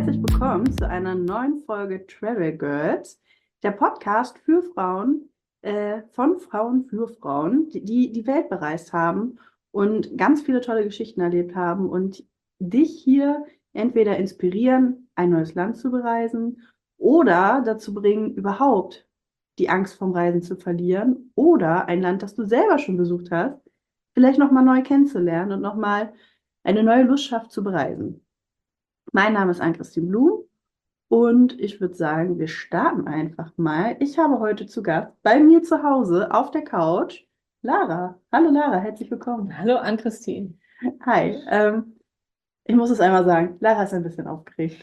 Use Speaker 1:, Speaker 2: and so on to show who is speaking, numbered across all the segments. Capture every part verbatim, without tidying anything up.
Speaker 1: herzlich willkommen zu einer neuen Folge Travel Girls, der Podcast für Frauen, äh, von Frauen für Frauen, die, die die Welt bereist haben und ganz viele tolle Geschichten erlebt haben und dich hier entweder inspirieren, ein neues Land zu bereisen oder dazu bringen, überhaupt die Angst vom Reisen zu verlieren oder ein Land, das du selber schon besucht hast, vielleicht nochmal neu kennenzulernen und nochmal eine neue Lust schafft zu bereisen. Mein Name ist Ann-Christine Blum und ich würde sagen, wir starten einfach mal. Ich habe heute zu Gast bei mir zu Hause auf der Couch Lara. Hallo Lara, herzlich willkommen.
Speaker 2: Hallo Ann-Christine.
Speaker 1: Hi, ähm, ich muss es einmal sagen, Lara ist ein bisschen aufgeregt.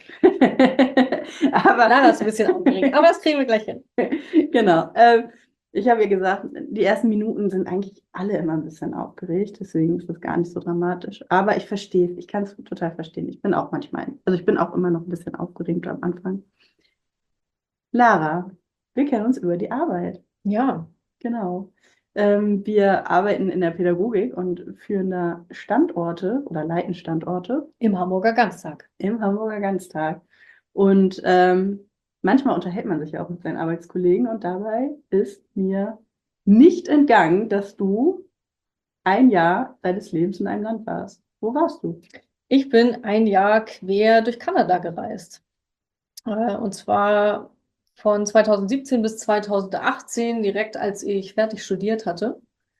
Speaker 1: Aber
Speaker 2: Lara ist ein bisschen aufgeregt, aber das kriegen wir gleich hin.
Speaker 1: genau. Ähm, ich habe ihr gesagt, die ersten Minuten sind eigentlich alle immer ein bisschen aufgeregt, deswegen ist das gar nicht so dramatisch. Aber ich verstehe es, ich kann es total verstehen. Ich bin auch manchmal, also ich bin auch immer noch ein bisschen aufgeregt am Anfang. Lara, wir kennen uns über die Arbeit.
Speaker 2: Ja,
Speaker 1: Genau. Ähm, wir arbeiten in der Pädagogik und führen da Standorte oder leiten Standorte
Speaker 2: im Hamburger Ganztag.
Speaker 1: im Hamburger Ganztag. Und ähm, manchmal unterhält man sich ja auch mit seinen Arbeitskollegen und dabei ist mir nicht entgangen, dass du ein Jahr deines Lebens in einem Land warst. Wo warst du?
Speaker 2: Ich bin ein Jahr quer durch Kanada gereist. Äh, Und zwar von zweitausendsiebzehn bis zweitausendachtzehn, direkt als ich fertig studiert hatte.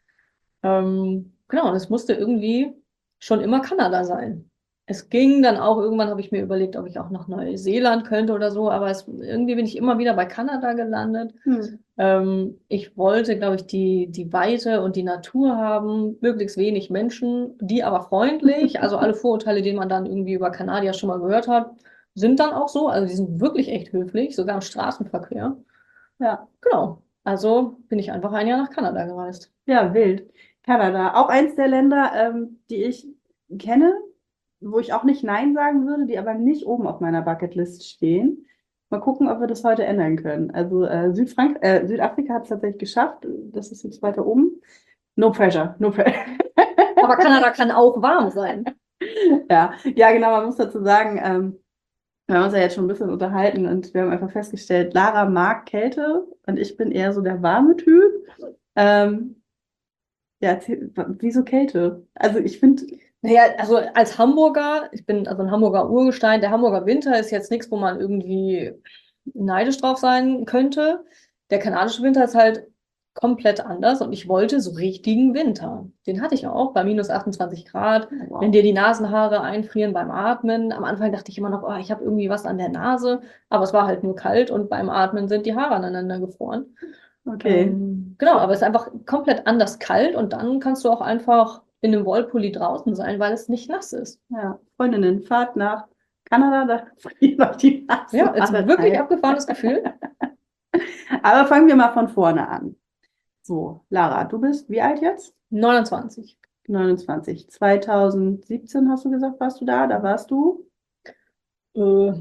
Speaker 2: Ähm, genau, und es musste irgendwie schon immer Kanada sein. Es ging dann auch, irgendwann habe ich mir überlegt, ob ich auch nach Neuseeland könnte oder so, aber es, irgendwie bin ich immer wieder bei Kanada gelandet.
Speaker 1: Hm.
Speaker 2: Ähm, ich wollte, glaube ich, die, die Weite und die Natur haben, möglichst wenig Menschen, die aber freundlich. Also alle Vorurteile, die man dann irgendwie über Kanadier schon mal gehört hat, sind dann auch so. Also die sind wirklich echt höflich, sogar im Straßenverkehr.
Speaker 1: Ja,
Speaker 2: Genau. Also bin ich einfach ein Jahr nach Kanada gereist.
Speaker 1: ja, wild. Kanada, auch eins der Länder, ähm, die ich kenne, wo ich auch nicht Nein sagen würde, die aber nicht oben auf meiner Bucketlist stehen. Mal gucken, ob wir das heute ändern können. Also äh, Südfrank äh, Südafrika hat es tatsächlich geschafft. Das ist jetzt weiter oben. No pressure, no pressure.
Speaker 2: Aber Kanada kann auch warm sein.
Speaker 1: Ja, ja, genau, man muss dazu sagen, ähm, wir haben uns ja jetzt schon ein bisschen unterhalten und wir haben einfach festgestellt, Lara mag Kälte und ich bin eher so der warme Typ. Ähm, ja, erzähl, wieso Kälte? Also ich finde,
Speaker 2: Naja, also als Hamburger, ich bin also ein Hamburger Urgestein, der Hamburger Winter ist jetzt nichts, wo man irgendwie neidisch drauf sein könnte. Der kanadische Winter ist halt komplett anders und ich wollte so richtigen Winter. Den hatte ich auch bei minus achtundzwanzig Grad, wenn
Speaker 1: wow,
Speaker 2: dir die Nasenhaare einfrieren beim Atmen. Am Anfang dachte ich immer noch, oh, ich habe irgendwie was an der Nase, aber es war halt nur kalt und beim Atmen sind die Haare aneinander gefroren.
Speaker 1: okay.
Speaker 2: Ähm, genau, aber es ist einfach komplett anders kalt und dann kannst du auch einfach in einem Wollpulli draußen sein, weil es nicht nass ist.
Speaker 1: Ja, Freundinnen, Fahrt nach Kanada, da friert euch die
Speaker 2: Ja, ist
Speaker 1: Nasenhaare
Speaker 2: wirklich
Speaker 1: rein.
Speaker 2: abgefahrenes Gefühl.
Speaker 1: Aber fangen wir mal von vorne an. So, Lara, du bist wie alt jetzt?
Speaker 2: neunundzwanzig.
Speaker 1: neunundzwanzig. zweitausendsiebzehn hast du gesagt, warst du da? Da warst du
Speaker 2: Äh,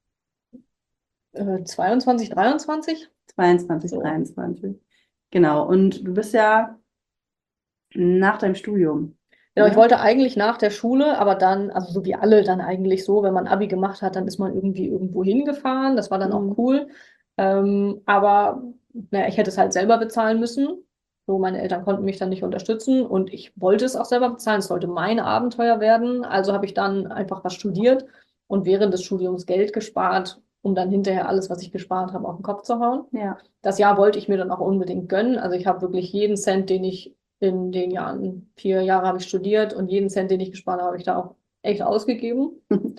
Speaker 2: äh, zweiundzwanzig, dreiundzwanzig.
Speaker 1: zweiundzwanzig,
Speaker 2: So.
Speaker 1: dreiundzwanzig. Genau, und du bist ja nach deinem Studium,
Speaker 2: Genau, ich
Speaker 1: ne?
Speaker 2: wollte eigentlich nach der Schule, aber dann, also so wie alle dann eigentlich so, wenn man Abi gemacht hat, dann ist man irgendwie irgendwo hingefahren. Das war dann auch
Speaker 1: Mhm.
Speaker 2: cool. Ähm, aber naja, ich hätte es halt selber bezahlen müssen. So, meine Eltern konnten mich dann nicht unterstützen und ich wollte es auch selber bezahlen. Es sollte mein Abenteuer werden. Also habe ich dann einfach was studiert und während des Studiums Geld gespart, um dann hinterher alles, was ich gespart habe, auf den Kopf zu hauen.
Speaker 1: Ja,
Speaker 2: Das Jahr wollte ich mir dann auch unbedingt gönnen. Also ich habe wirklich jeden Cent, den ich in den Jahren, vier Jahre habe ich studiert und jeden Cent, den ich gespart habe, habe ich da auch echt ausgegeben.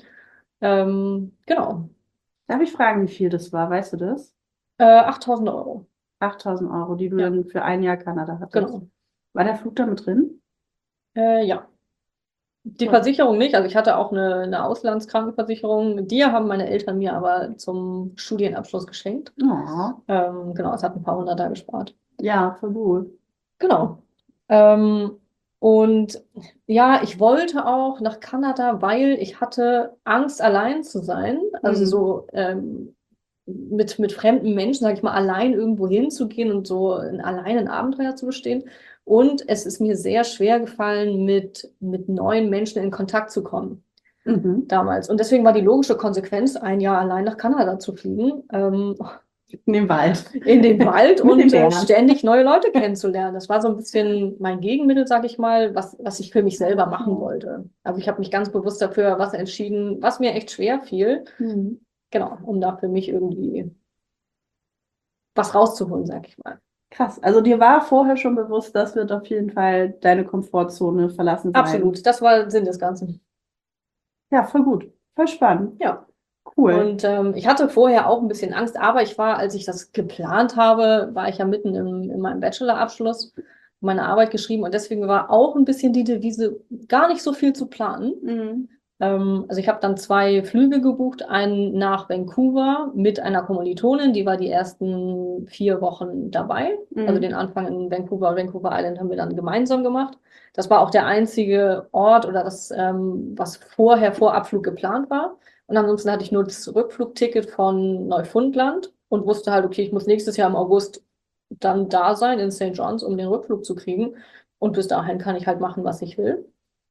Speaker 2: Ähm, genau.
Speaker 1: darf ich fragen, wie viel das war? Weißt du das?
Speaker 2: Äh, achttausend Euro.
Speaker 1: achttausend Euro, die du
Speaker 2: Ja,
Speaker 1: dann für ein Jahr Kanada hattest.
Speaker 2: genau.
Speaker 1: War der Flug da mit drin?
Speaker 2: Äh, ja. Die
Speaker 1: Cool.
Speaker 2: Versicherung nicht. Also ich hatte auch eine, eine Auslandskrankenversicherung. Die haben meine Eltern mir aber zum Studienabschluss geschenkt.
Speaker 1: Oh,
Speaker 2: Ähm, genau, es hat ein paar hundert da gespart.
Speaker 1: ja, voll gut.
Speaker 2: Genau. Ähm, und ja, ich wollte auch nach Kanada, weil ich hatte Angst, allein zu sein. Also
Speaker 1: Mhm.
Speaker 2: so ähm, mit, mit fremden Menschen, sage ich mal, allein irgendwo hinzugehen und so ein, allein ein Abenteuer zu bestehen. Und es ist mir sehr schwer gefallen, mit, mit neuen Menschen in Kontakt zu kommen.
Speaker 1: Mhm.
Speaker 2: damals. Und deswegen war die logische Konsequenz, ein Jahr allein nach Kanada zu fliegen, ähm,
Speaker 1: In den Wald.
Speaker 2: in den Wald
Speaker 1: Mit den
Speaker 2: und äh,
Speaker 1: Bären.
Speaker 2: ständig neue Leute kennenzulernen. Das war so ein bisschen mein Gegenmittel, sag ich mal, was, was ich für mich selber machen wollte. Also ich habe mich ganz bewusst dafür was entschieden, was mir echt schwer fiel.
Speaker 1: Mhm.
Speaker 2: Genau, um da für mich irgendwie was rauszuholen, sag ich mal.
Speaker 1: Krass. Also dir war vorher schon bewusst, das wird auf jeden Fall deine Komfortzone verlassen sein.
Speaker 2: Absolut, das war Sinn des Ganzen.
Speaker 1: Ja, voll gut. Voll spannend.
Speaker 2: Ja.
Speaker 1: Cool.
Speaker 2: Und ähm, ich hatte vorher auch ein bisschen Angst, aber ich war, als ich das geplant habe, war ich ja mitten im, in meinem Bachelorabschluss, meine Arbeit geschrieben und deswegen war auch ein bisschen die Devise, gar nicht so viel zu planen.
Speaker 1: Mhm.
Speaker 2: Ähm, also ich habe dann zwei Flüge gebucht, einen nach Vancouver mit einer Kommilitonin, die war die ersten vier Wochen dabei.
Speaker 1: Mhm.
Speaker 2: Also den Anfang in Vancouver, Vancouver Island haben wir dann gemeinsam gemacht. Das war auch der einzige Ort oder das, ähm, was vorher vor Abflug geplant war. Und ansonsten hatte ich nur das Rückflugticket von Neufundland und wusste halt, okay, ich muss nächstes Jahr im August dann da sein in Saint John's, um den Rückflug zu kriegen. Und bis dahin kann ich halt machen, was ich will.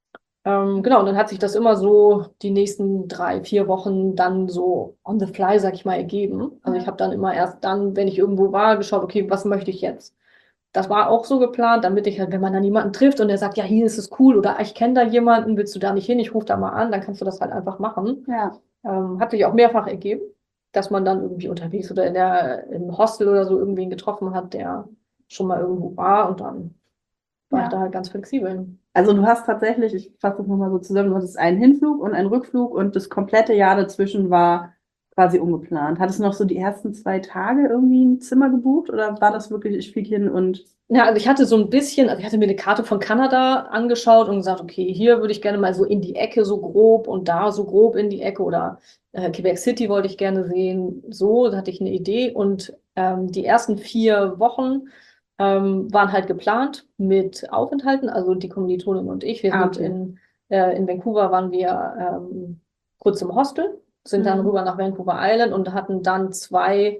Speaker 2: Ähm, genau, und dann hat sich das immer so die nächsten drei, vier Wochen dann so on the fly, sag ich mal, ergeben. Also ich habe dann immer erst dann, wenn ich irgendwo war, geschaut, okay, was möchte ich jetzt? Das war auch so geplant, damit ich halt, wenn man dann jemanden trifft und der sagt, ja, hier ist es cool oder ich kenne da jemanden, willst du da nicht hin? Ich rufe da mal an, dann kannst du das halt einfach machen.
Speaker 1: Ja.
Speaker 2: Ähm, hat sich auch mehrfach ergeben, dass man dann irgendwie unterwegs oder in der, im Hostel oder so irgendwen getroffen hat, der schon mal irgendwo war und dann war
Speaker 1: Ja.
Speaker 2: ich da halt ganz flexibel.
Speaker 1: Also du hast tatsächlich, ich fasse das nochmal so zusammen, du hattest einen Hinflug und einen Rückflug und das komplette Jahr dazwischen war quasi ungeplant. Hattest du noch so die ersten zwei Tage irgendwie ein Zimmer gebucht oder war das wirklich, ich fliege hin und...
Speaker 2: Ja, also ich hatte so ein bisschen, also ich hatte mir eine Karte von Kanada angeschaut und gesagt, okay, hier würde ich gerne mal so in die Ecke so grob und da so grob in die Ecke oder äh, Quebec City wollte ich gerne sehen. So, da hatte ich eine Idee und ähm, die ersten vier Wochen ähm, waren halt geplant mit Aufenthalten, also die Kommilitonin und ich. Wir
Speaker 1: Ah,
Speaker 2: sind
Speaker 1: okay.
Speaker 2: in, äh, in Vancouver waren wir ähm, kurz im Hostel, sind dann
Speaker 1: Mhm.
Speaker 2: rüber nach Vancouver Island und hatten dann zwei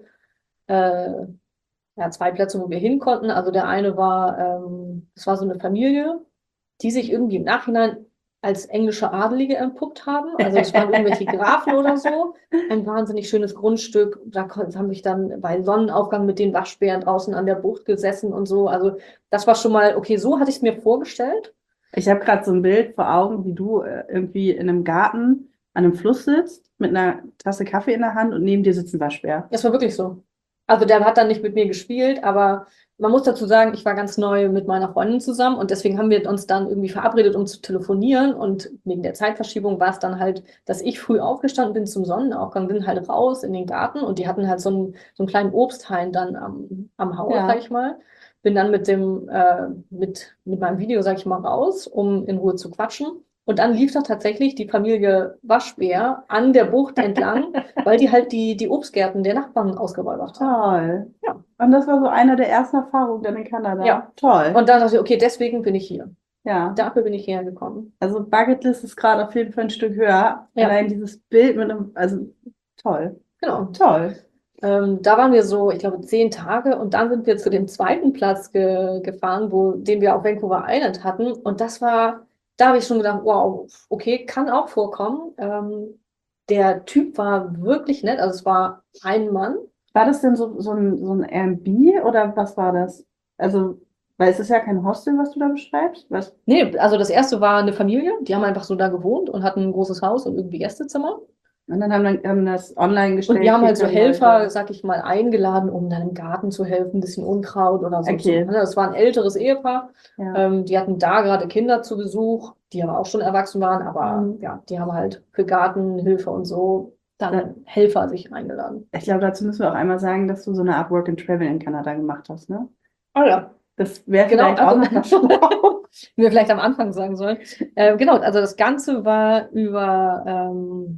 Speaker 2: äh, ja, zwei Plätze, wo wir hin konnten. Also der eine war, ähm, es war so eine Familie, die sich irgendwie im Nachhinein als englische Adelige entpuppt haben. Also das waren irgendwelche Grafen oder so. Ein wahnsinnig schönes Grundstück. Da kon- haben wir dann bei Sonnenaufgang mit den Waschbären draußen an der Bucht gesessen und so. Also das war schon mal, okay, so hatte ich es mir vorgestellt.
Speaker 1: Ich habe gerade so ein Bild vor Augen, wie du äh, irgendwie in einem Garten an einem Fluss sitzt, mit einer Tasse Kaffee in der Hand und neben dir sitzt ein Waschbär.
Speaker 2: Das war wirklich so. Also der hat dann nicht mit mir gespielt, aber man muss dazu sagen, ich war ganz neu mit meiner Freundin zusammen und deswegen haben wir uns dann irgendwie verabredet, um zu telefonieren und wegen der Zeitverschiebung war es dann halt, dass ich früh aufgestanden bin zum Sonnenaufgang, bin halt raus in den Garten und die hatten halt so einen, so einen kleinen Obsthain dann am, am Haus,
Speaker 1: Ja.
Speaker 2: sag ich mal. Bin dann mit dem, äh, mit, mit meinem Video, sag ich mal, raus, um in Ruhe zu quatschen. Und dann lief da tatsächlich die Familie Waschbär an der Bucht entlang, weil die halt die, die Obstgärten der Nachbarn ausgeräubert haben.
Speaker 1: Toll.
Speaker 2: Ja.
Speaker 1: Und das war so eine der ersten Erfahrungen dann in Kanada.
Speaker 2: Ja.
Speaker 1: Toll.
Speaker 2: Und dann dachte ich, okay, deswegen bin ich hier.
Speaker 1: Ja.
Speaker 2: Dafür bin ich hierher gekommen.
Speaker 1: Also Bucketlist ist gerade auf jeden Fall ein Stück höher.
Speaker 2: Ja.
Speaker 1: Allein dieses Bild mit einem, also toll.
Speaker 2: Genau.
Speaker 1: Toll.
Speaker 2: Ähm, da waren wir so, ich glaube, zehn Tage und dann sind wir zu dem zweiten Platz ge gefahren, wo, den wir auf Vancouver Island hatten. Und das war, da habe ich schon gedacht, wow, okay, kann auch vorkommen. Ähm, der Typ war wirklich nett, also es war ein Mann.
Speaker 1: War das denn so, so ein, so ein Airbnb oder was war das? Also, weil es ist ja kein Hostel, was du da beschreibst. Was?
Speaker 2: Nee, also das erste war eine Familie, die haben einfach so da gewohnt und hatten ein großes Haus und irgendwie Gästezimmer.
Speaker 1: Und dann haben, dann, haben das online gestellt.
Speaker 2: Und wir haben
Speaker 1: hier
Speaker 2: halt so
Speaker 1: können
Speaker 2: Helfer,
Speaker 1: Leute-
Speaker 2: sag ich mal, eingeladen, um dann im Garten zu helfen, ein bisschen Unkraut oder so.
Speaker 1: Okay.
Speaker 2: zu- Das war ein älteres Ehepaar.
Speaker 1: Ja.
Speaker 2: Ähm, die hatten da gerade Kinder zu Besuch, die aber auch schon erwachsen waren, aber
Speaker 1: Mhm.
Speaker 2: ja, die haben halt für Gartenhilfe und so dann
Speaker 1: Ja.
Speaker 2: Helfer sich eingeladen.
Speaker 1: Ich glaube, dazu müssen wir auch einmal sagen, dass du so eine Art Work and Travel in Kanada gemacht hast, ne?
Speaker 2: Oh ja.
Speaker 1: Das wäre
Speaker 2: Genau,
Speaker 1: vielleicht auch noch mal
Speaker 2: also,
Speaker 1: schlau.
Speaker 2: wir vielleicht am Anfang sagen sollen. Äh, genau, also das Ganze war über, ähm,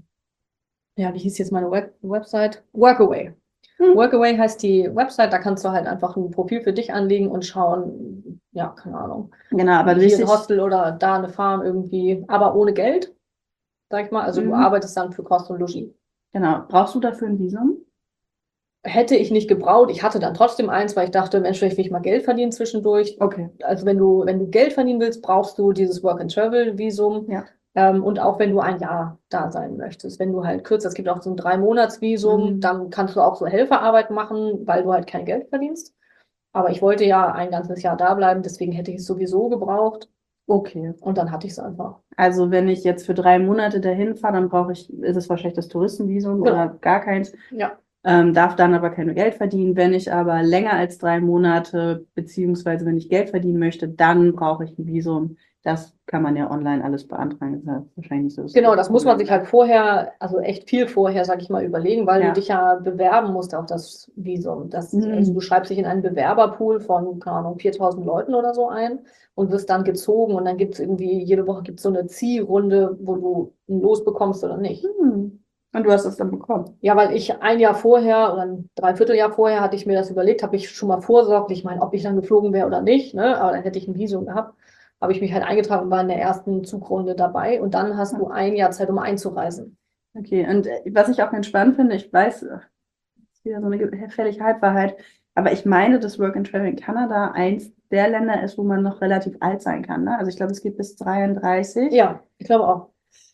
Speaker 2: ja, wie hieß jetzt meine Web Website? Workaway.
Speaker 1: Hm.
Speaker 2: Workaway heißt die Website, da kannst du halt einfach ein Profil für dich anlegen und schauen, ja, keine Ahnung,
Speaker 1: Genau, aber
Speaker 2: hier
Speaker 1: wichtig,
Speaker 2: ein Hostel oder da eine Farm irgendwie, aber ohne Geld, sag ich mal. Also du
Speaker 1: Mhm.
Speaker 2: arbeitest dann für Kost und Logis.
Speaker 1: genau. Brauchst du dafür ein Visum?
Speaker 2: Hätte ich nicht gebraucht, ich hatte dann trotzdem eins, weil ich dachte, Mensch, vielleicht will ich mal Geld verdienen zwischendurch.
Speaker 1: Okay.
Speaker 2: Also wenn du, wenn du Geld verdienen willst, brauchst du dieses Work-and-Travel-Visum.
Speaker 1: Ja.
Speaker 2: Ähm, und auch wenn du ein Jahr da sein möchtest, wenn du halt kürzer, es gibt auch so ein Drei-Monats-Visum,
Speaker 1: Mhm.
Speaker 2: dann kannst du auch so Helferarbeit machen, weil du halt kein Geld verdienst. Aber ich wollte ja ein ganzes Jahr da bleiben, deswegen hätte ich es sowieso gebraucht
Speaker 1: Okay.
Speaker 2: und dann hatte ich es einfach.
Speaker 1: Also wenn ich jetzt für drei Monate dahin fahre, dann brauche ich, ist es wahrscheinlich das Touristenvisum
Speaker 2: Genau.
Speaker 1: oder gar keins,
Speaker 2: Ja,
Speaker 1: ähm, darf dann aber kein Geld verdienen. Wenn ich aber länger als drei Monate, beziehungsweise wenn ich Geld verdienen möchte, dann brauche ich ein Visum. Das kann man ja online alles beantragen. Das ist ja wahrscheinlich nicht so das
Speaker 2: genau, das muss man
Speaker 1: Problem.
Speaker 2: sich halt vorher, also echt viel vorher, sag ich mal, überlegen, weil
Speaker 1: Ja.
Speaker 2: du dich ja bewerben musst auf das Visum. Das,
Speaker 1: Mhm.
Speaker 2: also du schreibst dich in einen Bewerberpool von, keine Ahnung, viertausend Leuten oder so ein und wirst dann gezogen und dann gibt es irgendwie, jede Woche gibt es so eine Zielrunde, wo du ein Los bekommst oder nicht.
Speaker 1: Hm. Und du hast es dann bekommen.
Speaker 2: Ja, weil ich ein Jahr vorher oder ein Dreivierteljahr vorher hatte ich mir das überlegt, habe ich schon mal vorsorglich, ich meine, ob ich dann geflogen wäre oder nicht, ne? Aber dann hätte ich ein Visum gehabt, habe ich mich halt eingetragen und war in der ersten Zugrunde dabei und dann hast du ein Jahr Zeit, um einzureisen.
Speaker 1: Okay, und äh, was ich auch ganz spannend finde, ich weiß, äh, das ist wieder so eine gefährliche Halbwahrheit, aber ich meine, dass Work and Travel in Kanada eins der Länder ist, wo man noch relativ alt sein kann. Ne? Also ich glaube, es geht bis dreiunddreißig.
Speaker 2: Ja, ich glaube auch.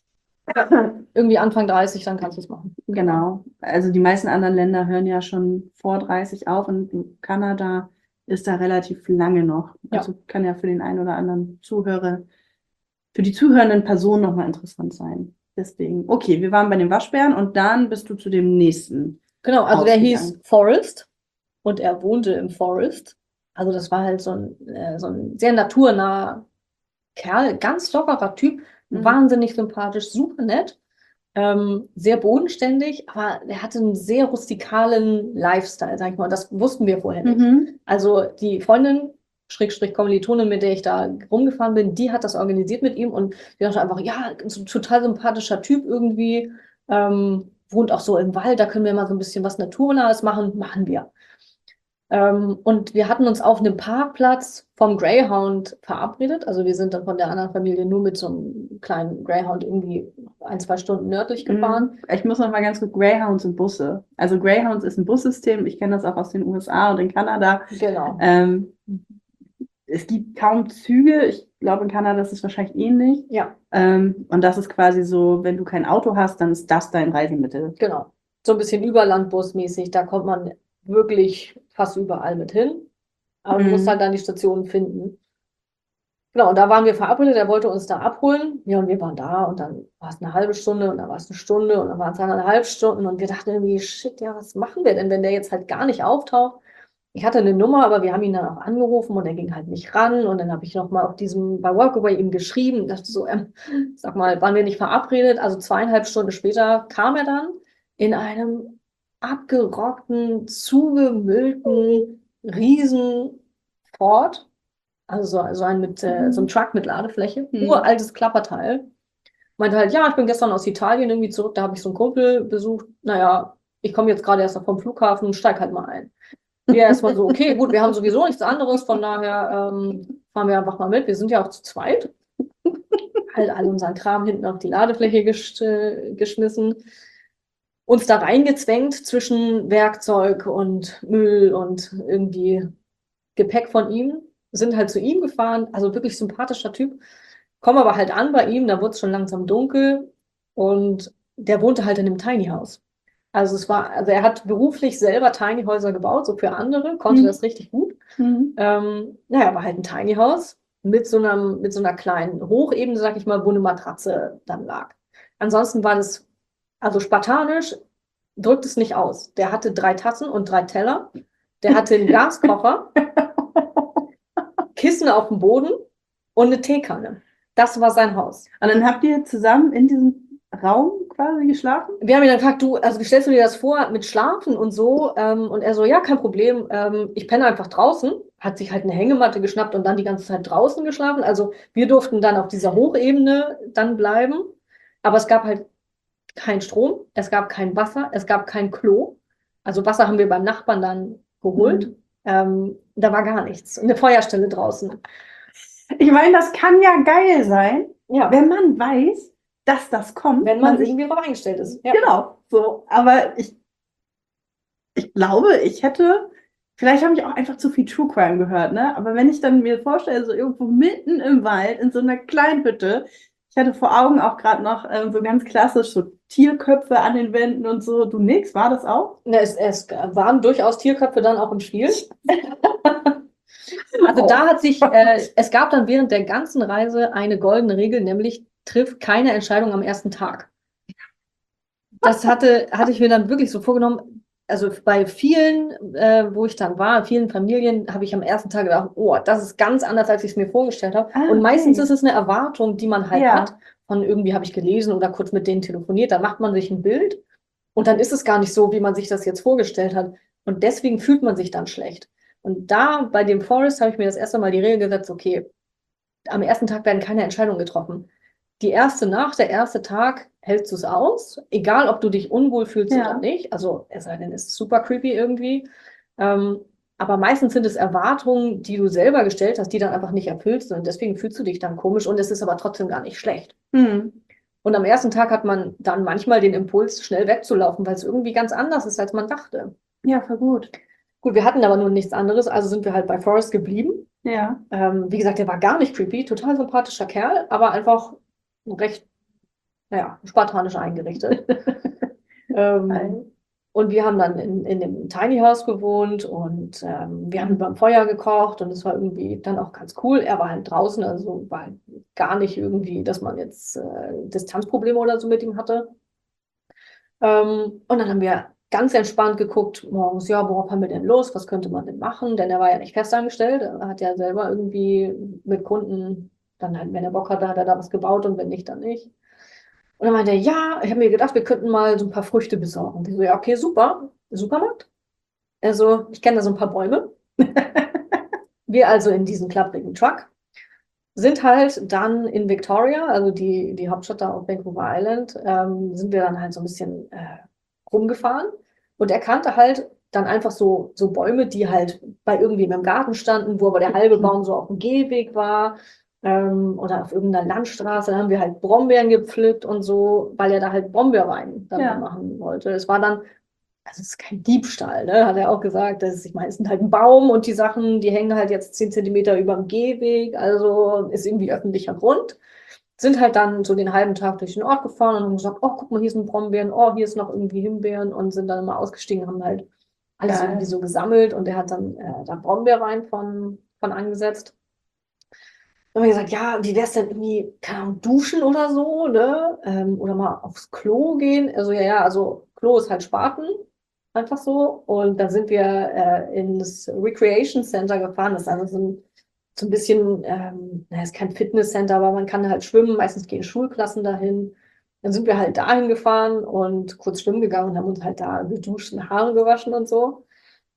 Speaker 2: Ja, irgendwie Anfang dreißig, dann kannst du es machen.
Speaker 1: Genau. Also die meisten anderen Länder hören ja schon vor dreißig auf und Kanada ist da relativ lange noch.
Speaker 2: Ja.
Speaker 1: Also kann ja für den einen oder anderen Zuhörer, für die zuhörenden Personen nochmal interessant sein. Deswegen, okay, wir waren bei den Waschbären und dann bist du zu dem nächsten.
Speaker 2: Genau, also der hieß
Speaker 1: Ausgegangen.
Speaker 2: Forrest und er wohnte im Forest. Also das war halt so ein, äh, so ein sehr naturnaher Kerl, ganz lockerer Typ,
Speaker 1: Mhm.
Speaker 2: wahnsinnig sympathisch, super nett. Ähm, sehr bodenständig, aber er hatte einen sehr rustikalen Lifestyle, sag ich mal. Und das wussten wir vorher nicht.
Speaker 1: Mhm.
Speaker 2: Also die Freundin, Schrägstrich Kommilitonin, mit der ich da rumgefahren bin, die hat das organisiert mit ihm und die dachte einfach, ja, so ein total sympathischer Typ irgendwie, ähm, wohnt auch so im Wald, da können wir mal so ein bisschen was Naturnahes machen, machen wir. Ähm, und wir hatten uns auf einem Parkplatz vom Greyhound verabredet. Also wir sind dann von der anderen Familie nur mit so einem kleinen Greyhound irgendwie ein, zwei Stunden nördlich gefahren.
Speaker 1: Ich muss noch mal ganz kurz, Greyhounds sind Busse. Also Greyhounds ist ein Bussystem. Ich kenne das auch aus den U S A und in Kanada.
Speaker 2: Genau.
Speaker 1: Ähm, es gibt kaum Züge. Ich glaube, in Kanada ist es wahrscheinlich ähnlich.
Speaker 2: Ja,
Speaker 1: Ähm, und das ist quasi so, wenn du kein Auto hast, dann ist das dein Reisemittel.
Speaker 2: genau. So ein bisschen Überlandbusmäßig, da kommt man wirklich fast überall mit hin. Aber du musst
Speaker 1: Mhm.
Speaker 2: halt dann die Stationen finden. Genau, und da waren wir verabredet, er wollte uns da abholen. Ja, und wir waren da und dann war es eine halbe Stunde und dann war es eine Stunde und dann waren es eineinhalb Stunden und wir dachten irgendwie, shit, ja, was machen wir denn, wenn der jetzt halt gar nicht auftaucht? Ich hatte eine Nummer, aber wir haben ihn dann auch angerufen und er ging halt nicht ran und dann habe ich nochmal auf diesem, bei Workaway ihm geschrieben und dachte so, ähm, sag mal, waren wir nicht verabredet? Also zweieinhalb Stunden später kam er dann in einem abgerockten, zugemüllten riesen Ford. Also so, so ein mit äh, so ein Truck mit Ladefläche,
Speaker 1: Mhm.
Speaker 2: uraltes Klapperteil. Meinte halt, ja, ich bin gestern aus Italien irgendwie zurück, da habe ich so einen Kumpel besucht. Naja, ich komme jetzt gerade erst noch vom Flughafen, steig halt mal ein. Wir erstmal so, okay, gut, wir haben sowieso nichts anderes, von daher ähm, fahren wir einfach mal mit. Wir sind ja auch zu zweit. Halt all unseren Kram hinten auf die Ladefläche gesch äh, geschmissen. Uns da reingezwängt zwischen Werkzeug und Müll und irgendwie Gepäck von ihm, sind halt zu ihm gefahren, also wirklich sympathischer Typ, kommen aber halt an bei ihm, da wurde es schon langsam dunkel und der wohnte halt in einem Tiny House. Also es war, also er hat beruflich selber Tiny Häuser gebaut, so für andere, konnte
Speaker 1: Mhm.
Speaker 2: das richtig gut.
Speaker 1: Mhm.
Speaker 2: Ähm, naja, war halt ein Tiny House mit so einer, mit so einer kleinen Hochebene, sag ich mal, wo eine Matratze dann lag. Ansonsten war das, also spartanisch, drückt es nicht aus. Der hatte drei Tassen und drei Teller. Der hatte einen Gaskocher, Kissen auf dem Boden und eine Teekanne. Das war sein Haus.
Speaker 1: Und dann habt ihr zusammen in diesem Raum quasi geschlafen?
Speaker 2: Wir haben ihn dann gefragt, du, also wie stellst du dir das vor mit Schlafen und so? Ähm, und er so, ja, kein Problem. Ähm, ich penne einfach draußen. Hat sich halt eine Hängematte geschnappt und dann die ganze Zeit draußen geschlafen. Also wir durften dann auf dieser Hochebene dann bleiben. Aber es gab halt keinen Strom, es gab kein Wasser, es gab kein Klo. Also Wasser haben wir beim Nachbarn dann geholt.
Speaker 1: Mhm.
Speaker 2: Ähm, da war gar nichts. Eine Feuerstelle draußen.
Speaker 1: Ich meine, das kann ja geil sein,
Speaker 2: Ja,
Speaker 1: wenn man weiß, dass das kommt.
Speaker 2: wenn man
Speaker 1: sich,
Speaker 2: irgendwie darauf eingestellt ist. Ja.
Speaker 1: Genau, so. Aber ich, ich glaube, ich hätte, vielleicht habe ich auch einfach zu viel True Crime gehört, ne? Aber wenn ich dann mir vorstelle, so irgendwo mitten im Wald, in so einer kleinen Hütte, Ich hatte vor Augen auch gerade noch ähm, so ganz klassisch so Tierköpfe an den Wänden und so. Du nix, war das auch?
Speaker 2: Ne, es, es waren durchaus Tierköpfe dann auch im Spiel. Also
Speaker 1: Oh.
Speaker 2: da hat sich, äh, es gab dann während der ganzen Reise eine goldene Regel, nämlich triff keine Entscheidung am ersten Tag. Das hatte, hatte ich mir dann wirklich so vorgenommen. Also bei vielen, äh, wo ich dann war, vielen Familien, habe ich am ersten Tag gedacht, oh, das ist ganz anders, als ich es mir vorgestellt habe.
Speaker 1: Ah,
Speaker 2: Und meistens
Speaker 1: okay.
Speaker 2: ist es eine Erwartung, die man halt
Speaker 1: Ja.
Speaker 2: hat. Von irgendwie habe ich gelesen oder kurz mit denen telefoniert, dann macht man sich ein Bild und dann ist es gar nicht so, wie man sich das jetzt vorgestellt hat. Und deswegen fühlt man sich dann schlecht. Und da bei dem Forest habe ich mir das erste Mal die Regel gesetzt, okay, am ersten Tag werden keine Entscheidungen getroffen. Die erste Nacht, der erste Tag hältst du es aus, egal ob du dich unwohl fühlst
Speaker 1: Ja.
Speaker 2: oder nicht. Also es sei denn, es ist super creepy irgendwie. Ähm, aber meistens sind es Erwartungen, die du selber gestellt hast, die dann einfach nicht erfüllst und deswegen fühlst du dich dann komisch und es ist aber trotzdem gar nicht schlecht.
Speaker 1: Hm.
Speaker 2: Und am ersten Tag hat man dann manchmal den Impuls, schnell wegzulaufen, weil es irgendwie ganz anders ist, als man dachte.
Speaker 1: Ja, voll gut.
Speaker 2: Gut, wir hatten aber nun nichts anderes, also sind wir halt bei Forrest geblieben.
Speaker 1: Ja.
Speaker 2: Ähm, wie gesagt, der war gar nicht creepy, total sympathischer Kerl, aber einfach recht, naja, spartanisch eingerichtet. ähm, und wir haben dann in, in dem Tiny House gewohnt und ähm, wir haben beim Feuer gekocht und es war irgendwie dann auch ganz cool. Er war halt draußen, also war halt gar nicht irgendwie, dass man jetzt äh, Distanzprobleme oder so mit ihm hatte. Ähm, und dann haben wir ganz entspannt geguckt, morgens, ja, worauf haben wir denn Lust, was könnte man denn machen? Denn er war ja nicht festangestellt, er hat ja selber irgendwie mit Kunden, dann halt, wenn er Bock hatte, hat er da was gebaut und wenn nicht, dann nicht. Und dann meinte er, ja, ich habe mir gedacht, wir könnten mal so ein paar Früchte besorgen. Ich so, ja, okay, super, Supermarkt. Also, ich kenne da so ein paar Bäume. Wir also in diesem klapprigen Truck sind halt dann in Victoria, also die, die Hauptstadt da auf Vancouver Island, ähm, sind wir dann halt so ein bisschen äh, rumgefahren und er kannte halt dann einfach so, so Bäume, die halt bei irgendwem im Garten standen, wo aber der halbe Baum so auf dem Gehweg war ähm, oder auf irgendeiner Landstraße. Dann haben wir halt Brombeeren gepflückt und so, weil er da halt Brombeerwein dann
Speaker 1: Ja.
Speaker 2: machen wollte. Es war dann, also es ist kein Diebstahl, ne? Hat er auch gesagt. Das ist, ich meine, es sind halt ein Baum und die Sachen, die hängen halt jetzt zehn Zentimeter über dem Gehweg, also ist irgendwie öffentlicher Grund. Sind halt dann so den halben Tag durch den Ort gefahren und haben gesagt, oh, guck mal, hier sind Brombeeren, oh, hier ist noch irgendwie Himbeeren und sind dann immer ausgestiegen, haben halt alles
Speaker 1: Geil.
Speaker 2: irgendwie so gesammelt und er hat dann äh, da Brombeerwein von, von angesetzt. Dann haben wir gesagt, ja, wie wäre es denn irgendwie, keine Ahnung, duschen oder so, ne? Ähm, oder mal aufs Klo gehen. Also ja, ja, also Klo ist halt Spaten, einfach so. Und dann sind wir äh, ins Recreation Center gefahren. Das ist also so ein, so ein bisschen, ähm, naja, ist kein Fitnesscenter, aber man kann halt schwimmen. Meistens gehen Schulklassen dahin. Dann sind wir halt dahin gefahren und kurz schwimmen gegangen und haben uns halt da geduscht und Haare gewaschen und so.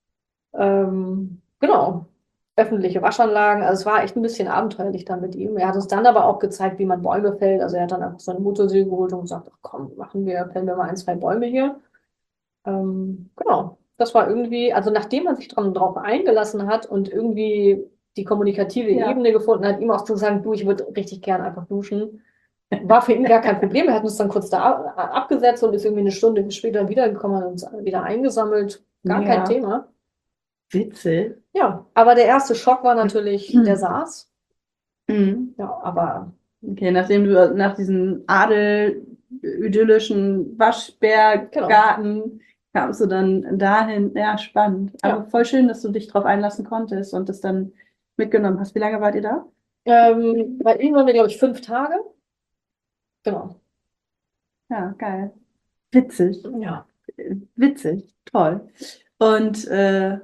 Speaker 2: Ähm, genau. Öffentliche Waschanlagen. Also es war echt ein bisschen abenteuerlich dann mit ihm. Er hat uns dann aber auch gezeigt, wie man Bäume fällt. Also er hat dann einfach so eine Motorsäge geholt und gesagt, ach komm, machen wir, fällen wir mal ein, zwei Bäume hier. Ähm, genau. Das war irgendwie, also nachdem man sich dran, drauf eingelassen hat und irgendwie die kommunikative
Speaker 1: Ja.
Speaker 2: Ebene gefunden hat, ihm auch zu sagen, du, ich würde richtig gern einfach duschen, war für ihn gar kein Problem. Er hat uns dann kurz da ab- abgesetzt und ist irgendwie eine Stunde später wiedergekommen und uns wieder eingesammelt. Gar kein
Speaker 1: Ja.
Speaker 2: Thema.
Speaker 1: Witzig.
Speaker 2: Ja, aber der erste Schock war natürlich der SARS.
Speaker 1: Mhm.
Speaker 2: Ja, aber
Speaker 1: Okay, nachdem du nach diesem adel-idyllischen Waschbärgarten kamst du dann dahin. Ja, spannend. Aber
Speaker 2: Ja.
Speaker 1: voll schön, dass du dich drauf einlassen konntest und das dann mitgenommen hast. Wie lange wart ihr da?
Speaker 2: ähm, bei ihm waren wir, glaube ich, fünf Tage. Genau.
Speaker 1: Ja, geil. Witzig.
Speaker 2: Ja.
Speaker 1: Witzig. Toll. Und äh,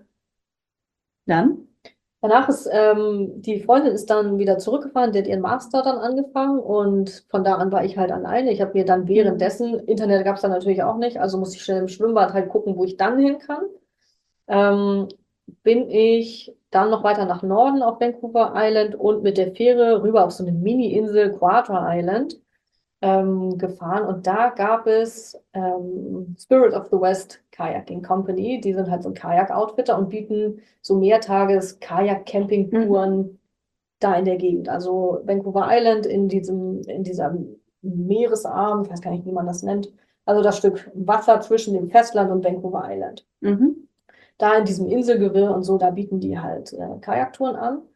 Speaker 1: dann?
Speaker 2: Danach ist ähm, die Freundin ist dann wieder zurückgefahren, die hat ihren Master dann angefangen und von da an war ich halt alleine. Ich habe mir dann währenddessen, Internet gab es dann natürlich auch nicht, also musste ich schnell im Schwimmbad halt gucken, wo ich dann hin kann. Ähm, bin ich dann noch weiter nach Norden auf Vancouver Island und mit der Fähre rüber auf so eine Mini-Insel Quarter Island ähm, gefahren und da gab es ähm, Spirit of the West Kayaking Company. Die sind halt so ein Kajak-Outfitter und bieten so Mehrtages-Kajak-Camping-Touren da in der Gegend. Also Vancouver Island in diesem, in dieser Meeresarm, ich weiß gar nicht, wie man das nennt. Also das Stück Wasser zwischen dem Festland und Vancouver Island.
Speaker 1: Mhm.
Speaker 2: Da in diesem Inselgewirr und so, da bieten die halt äh, Kajaktouren an.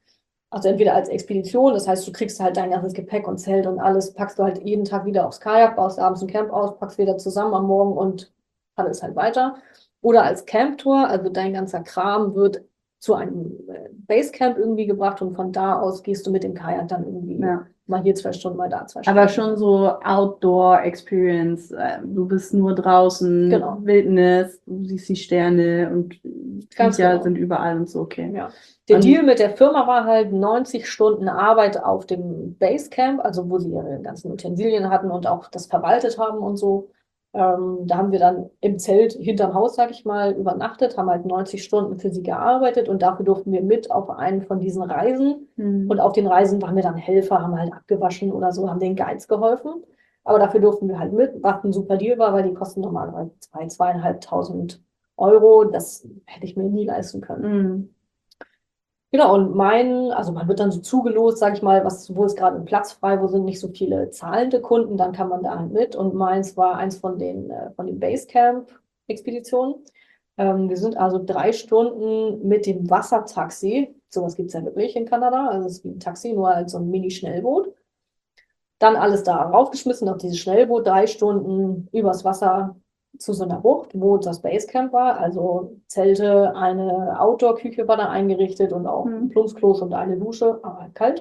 Speaker 2: Also entweder als Expedition, das heißt, du kriegst halt dein ganzes Gepäck und Zelt und alles, packst du halt jeden Tag wieder aufs Kajak, baust abends ein Camp aus, packst wieder zusammen am Morgen und alles halt weiter. Oder als Camptour, also dein ganzer Kram wird zu einem äh, Basecamp irgendwie gebracht und von da aus gehst du mit dem Kajak dann irgendwie
Speaker 1: Ja.
Speaker 2: mal hier zwei Stunden, mal da zwei Stunden.
Speaker 1: Aber schon so Outdoor-Experience. äh, Du bist nur draußen,
Speaker 2: Genau.
Speaker 1: Wildnis, du siehst die Sterne und
Speaker 2: Ganz
Speaker 1: Viecher
Speaker 2: genau.
Speaker 1: sind überall und so, okay.
Speaker 2: Ja. Der
Speaker 1: Und-
Speaker 2: Deal mit der Firma war halt neunzig Stunden Arbeit auf dem Basecamp, also wo sie ihre ganzen Utensilien hatten und auch das verwaltet haben und so. Ähm, da haben wir dann im Zelt hinterm Haus, sag ich mal, übernachtet, haben halt neunzig Stunden für sie gearbeitet und dafür durften wir mit auf einen von diesen Reisen.
Speaker 1: Hm.
Speaker 2: Und auf den Reisen waren wir dann Helfer, haben halt abgewaschen oder so, haben den Guides geholfen. Aber dafür durften wir halt mit, was ein super Deal war, weil die kosten normalerweise zwei, zweieinhalbtausend Euro. Das hätte ich mir nie leisten können.
Speaker 1: Hm.
Speaker 2: Genau, und mein, also man wird dann so zugelost, sage ich mal, was, wo ist gerade ein Platz frei, wo sind nicht so viele zahlende Kunden, dann kann man da halt mit. Und meins war eins von den, äh, von den Basecamp-Expeditionen. Ähm, wir sind also drei Stunden mit dem Wassertaxi, sowas gibt es ja wirklich in Kanada, also es ist wie ein Taxi, nur als so ein Mini-Schnellboot. Dann alles da raufgeschmissen auf dieses Schnellboot, drei Stunden übers Wasser zu so einer Bucht, wo das Basecamp war. Also Zelte, eine Outdoor-Küche war da eingerichtet und auch ein
Speaker 1: Mhm.
Speaker 2: Plumpsklos und eine Dusche, aber halt kalt.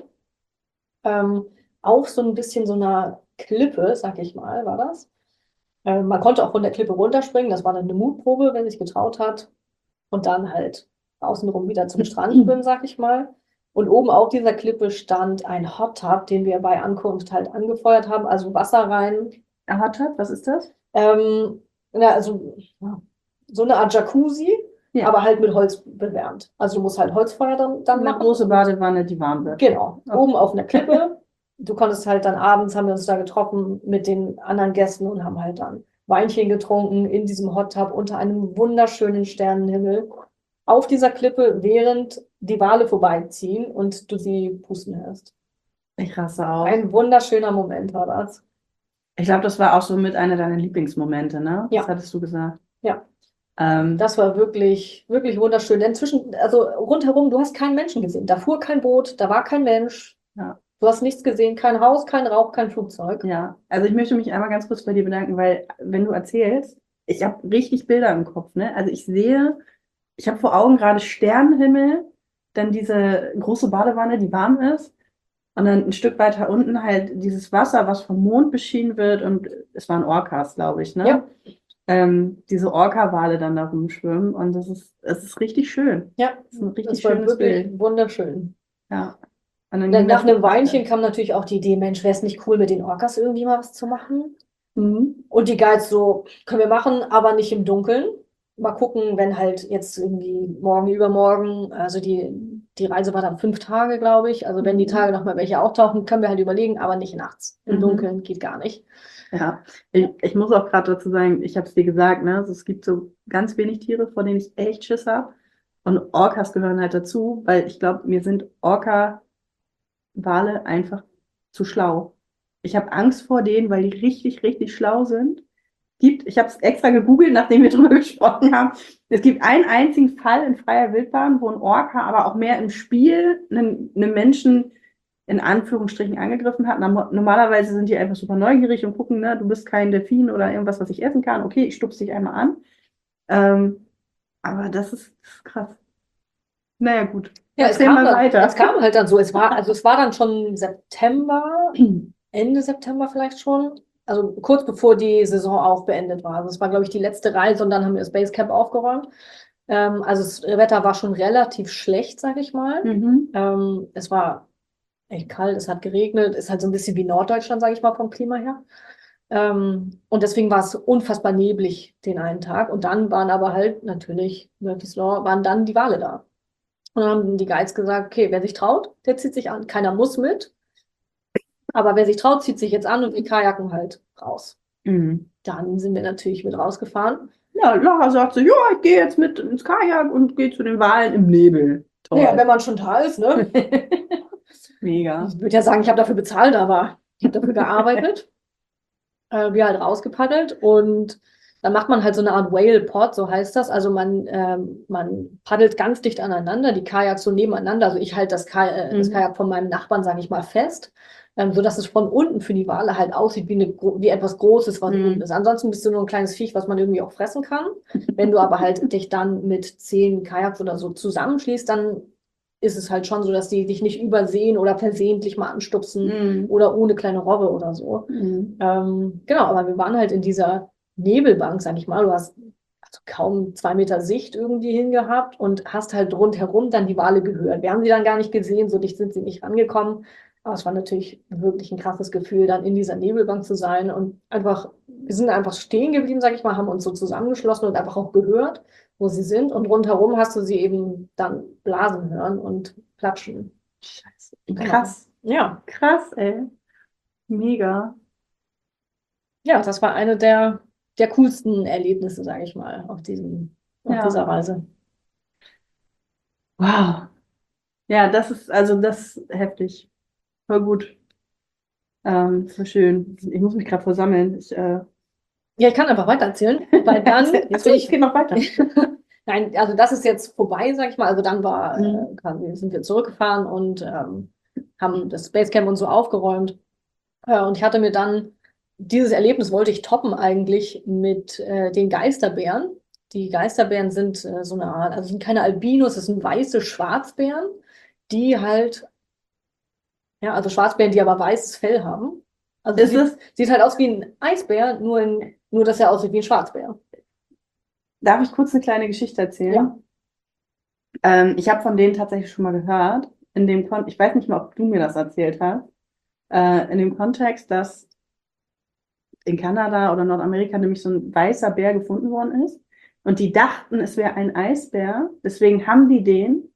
Speaker 2: Ähm, auf so ein bisschen so einer Klippe, sag ich mal, war das. Ähm, man konnte auch von der Klippe runterspringen, das war dann eine Mutprobe, wer sich getraut hat. Und dann halt außenrum wieder zum Strand schwimmen, sag ich mal. Und oben auf dieser Klippe stand ein Hot Tub, den wir bei Ankunft halt angefeuert haben, also Wasser rein.
Speaker 1: Ein Hot Tub, was ist das?
Speaker 2: Ähm, ja, also ja, so eine Art Jacuzzi,
Speaker 1: Ja.
Speaker 2: aber halt mit Holz bewärmt. Also du musst halt Holzfeuer dann, dann
Speaker 1: Eine
Speaker 2: machen.
Speaker 1: große Badewanne, die warm wird.
Speaker 2: Genau,
Speaker 1: Okay.
Speaker 2: oben auf einer Klippe. Du konntest halt dann abends, haben wir uns da getroffen mit den anderen Gästen und haben halt dann Weinchen getrunken in diesem Hot Tub unter einem wunderschönen Sternenhimmel auf dieser Klippe, während die Wale vorbeiziehen und du sie pusten hörst.
Speaker 1: Ich raste auf.
Speaker 2: Ein wunderschöner Moment war das.
Speaker 1: Ich glaube, das war auch so mit einer deiner Lieblingsmomente, ne?
Speaker 2: Ja.
Speaker 1: Das hattest du gesagt.
Speaker 2: Ja.
Speaker 1: Ähm,
Speaker 2: Das war wirklich, wirklich wunderschön. Denn zwischen, also rundherum, du hast keinen Menschen gesehen. Da fuhr kein Boot, da war kein Mensch.
Speaker 1: Ja.
Speaker 2: Du hast nichts gesehen, kein Haus, kein Rauch, kein Flugzeug.
Speaker 1: Ja, also ich möchte mich einmal ganz kurz bei dir bedanken, weil wenn du erzählst, ich habe richtig Bilder im Kopf, ne? Also ich sehe, ich habe vor Augen gerade Sternenhimmel, dann diese große Badewanne, die warm ist, und dann ein Stück weiter unten halt dieses Wasser, was vom Mond beschienen wird, und es waren Orcas, glaube ich, ne?
Speaker 2: Ja.
Speaker 1: Ähm, diese Orca-Wale dann da rumschwimmen, und das ist, es ist richtig schön.
Speaker 2: Ja,
Speaker 1: Das ist ein richtig
Speaker 2: das war
Speaker 1: schönes
Speaker 2: wirklich
Speaker 1: Bild.
Speaker 2: wunderschön.
Speaker 1: Ja. Und dann
Speaker 2: Dann
Speaker 1: ging
Speaker 2: nach
Speaker 1: das
Speaker 2: einem
Speaker 1: weiter.
Speaker 2: Weinchen kam natürlich auch die Idee, Mensch, wäre es nicht cool, mit den Orcas irgendwie mal was zu machen?
Speaker 1: Mhm.
Speaker 2: Und die Guides so, können wir machen, aber nicht im Dunkeln. Mal gucken, wenn halt jetzt irgendwie morgen, übermorgen, also die, die Reise war dann fünf Tage, glaube ich. Also wenn die
Speaker 1: Mhm.
Speaker 2: Tage noch mal welche auftauchen, können wir halt überlegen, aber nicht nachts. Im
Speaker 1: Mhm.
Speaker 2: Dunkeln geht gar nicht.
Speaker 1: Ja, ich, ich muss auch gerade dazu sagen, ich habe es dir gesagt, ne? Also es gibt so ganz wenig Tiere, vor denen ich echt Schiss habe. Und Orcas gehören halt dazu, weil ich glaube, mir sind Orca-Wale einfach zu schlau. Ich habe Angst vor denen, weil die richtig, richtig schlau sind. Gibt, ich habe es extra gegoogelt, nachdem wir drüber gesprochen haben. Es gibt einen einzigen Fall in freier Wildbahn, wo ein Orca aber auch mehr im Spiel einen, einen Menschen in Anführungsstrichen angegriffen hat. Norm- Normalerweise sind die einfach super neugierig und gucken, ne, du bist kein Delfin oder irgendwas, was ich essen kann. Okay, ich stupse dich einmal an. Ähm, aber das ist, das ist krass. Naja, gut.
Speaker 2: Ja, es
Speaker 1: Erzähl
Speaker 2: kam
Speaker 1: mal
Speaker 2: dann,
Speaker 1: weiter.
Speaker 2: es kam halt dann so, es war, also es war dann schon September, Ende September vielleicht schon, also kurz bevor die Saison auch beendet war. Also es war, glaube ich, die letzte Reise und dann haben wir das Basecamp aufgeräumt. Ähm, also das Wetter war schon relativ schlecht, sage ich mal.
Speaker 1: Mhm.
Speaker 2: Ähm, es war echt kalt, es hat geregnet, ist halt so ein bisschen wie Norddeutschland, sage ich mal, vom Klima her. Ähm, und deswegen war es unfassbar neblig den einen Tag. Und dann waren aber halt natürlich, Murphy's Law, waren dann die Wale da. Und dann haben die Guides gesagt, okay, wer sich traut, der zieht sich an. Keiner muss mit, aber wer sich traut, zieht sich jetzt an und wir kajaken halt raus.
Speaker 1: Mhm.
Speaker 2: Dann sind wir natürlich mit rausgefahren.
Speaker 1: Ja, Lara sagt so, ja, ich gehe jetzt mit ins Kajak und gehe zu den Walen im Nebel. Toll.
Speaker 2: Ja, wenn man schon da ist, ne?
Speaker 1: Mega.
Speaker 2: Ich würde ja sagen, ich habe dafür bezahlt, aber ich habe dafür gearbeitet. Äh, wir halt rausgepaddelt und Dann macht man halt so eine Art Whale Pod, so heißt das. Also man, ähm, man paddelt ganz dicht aneinander, die Kajaks so nebeneinander. Also ich halte das, Kaj äh, das
Speaker 1: Mhm.
Speaker 2: Kajak von meinem Nachbarn, sage ich mal, fest, ähm, sodass es von unten für die Wale halt aussieht wie, eine, gro- wie etwas Großes, was
Speaker 1: Mhm.
Speaker 2: unten ist. Ansonsten bist du nur ein kleines Viech, was man irgendwie auch fressen kann. Wenn du aber halt dich dann mit zehn Kajaks oder so zusammenschließt, dann ist es halt schon so, dass die dich nicht übersehen oder versehentlich mal anstupsen
Speaker 1: Mhm.
Speaker 2: oder ohne kleine Robbe oder so.
Speaker 1: Mhm.
Speaker 2: Ähm, genau, aber wir waren halt in dieser Nebelbank, sag ich mal. Du hast also kaum zwei Meter Sicht irgendwie hingehabt und hast halt rundherum dann die Wale gehört. Wir haben sie dann gar nicht gesehen, so dicht sind sie nicht rangekommen. Aber es war natürlich wirklich ein krasses Gefühl, dann in dieser Nebelbank zu sein und einfach, wir sind einfach stehen geblieben, sag ich mal, haben uns so zusammengeschlossen und einfach auch gehört, wo sie sind. Und rundherum hast du sie eben dann blasen hören und platschen.
Speaker 1: Scheiße.
Speaker 2: Genau.
Speaker 1: Krass.
Speaker 2: Ja,
Speaker 1: Krass, ey. Mega.
Speaker 2: ja, das war eine der, der coolsten Erlebnisse, sage ich mal, auf diesem, auf
Speaker 1: Ja.
Speaker 2: dieser Reise.
Speaker 1: Wow. Ja, das ist, also das ist heftig. Voll gut. Ähm, voll schön. Ich muss mich gerade versammeln. Ich, äh,
Speaker 2: Ja, ich kann einfach weitererzählen, weil dann, jetzt
Speaker 1: Achso,
Speaker 2: bin
Speaker 1: ich
Speaker 2: ich,
Speaker 1: gehe noch weiter.
Speaker 2: nein, also das ist jetzt vorbei, sag ich mal. Also dann war,
Speaker 1: Mhm.
Speaker 2: äh, quasi, sind wir zurückgefahren und ähm, haben das Basecamp und so aufgeräumt. Äh, und ich hatte mir dann, dieses Erlebnis wollte ich toppen eigentlich mit äh, den Geisterbären. Die Geisterbären sind äh, so eine Art, also sind keine Albinos, das sind weiße Schwarzbären, die halt, ja, also Schwarzbären, die aber weißes Fell haben. Also
Speaker 1: Ist
Speaker 2: sieht,
Speaker 1: es,
Speaker 2: sieht halt aus wie ein Eisbär, nur, in, nur dass er aussieht wie ein Schwarzbär.
Speaker 1: darf ich kurz eine kleine Geschichte erzählen?
Speaker 2: Ja.
Speaker 1: Ähm, ich habe von denen tatsächlich schon mal gehört. In dem Kon ich weiß nicht mal, ob du mir das erzählt hast. Äh, in dem Kontext, dass in Kanada oder Nordamerika nämlich so ein weißer Bär gefunden worden ist. Und die dachten, es wäre ein Eisbär. Deswegen haben die den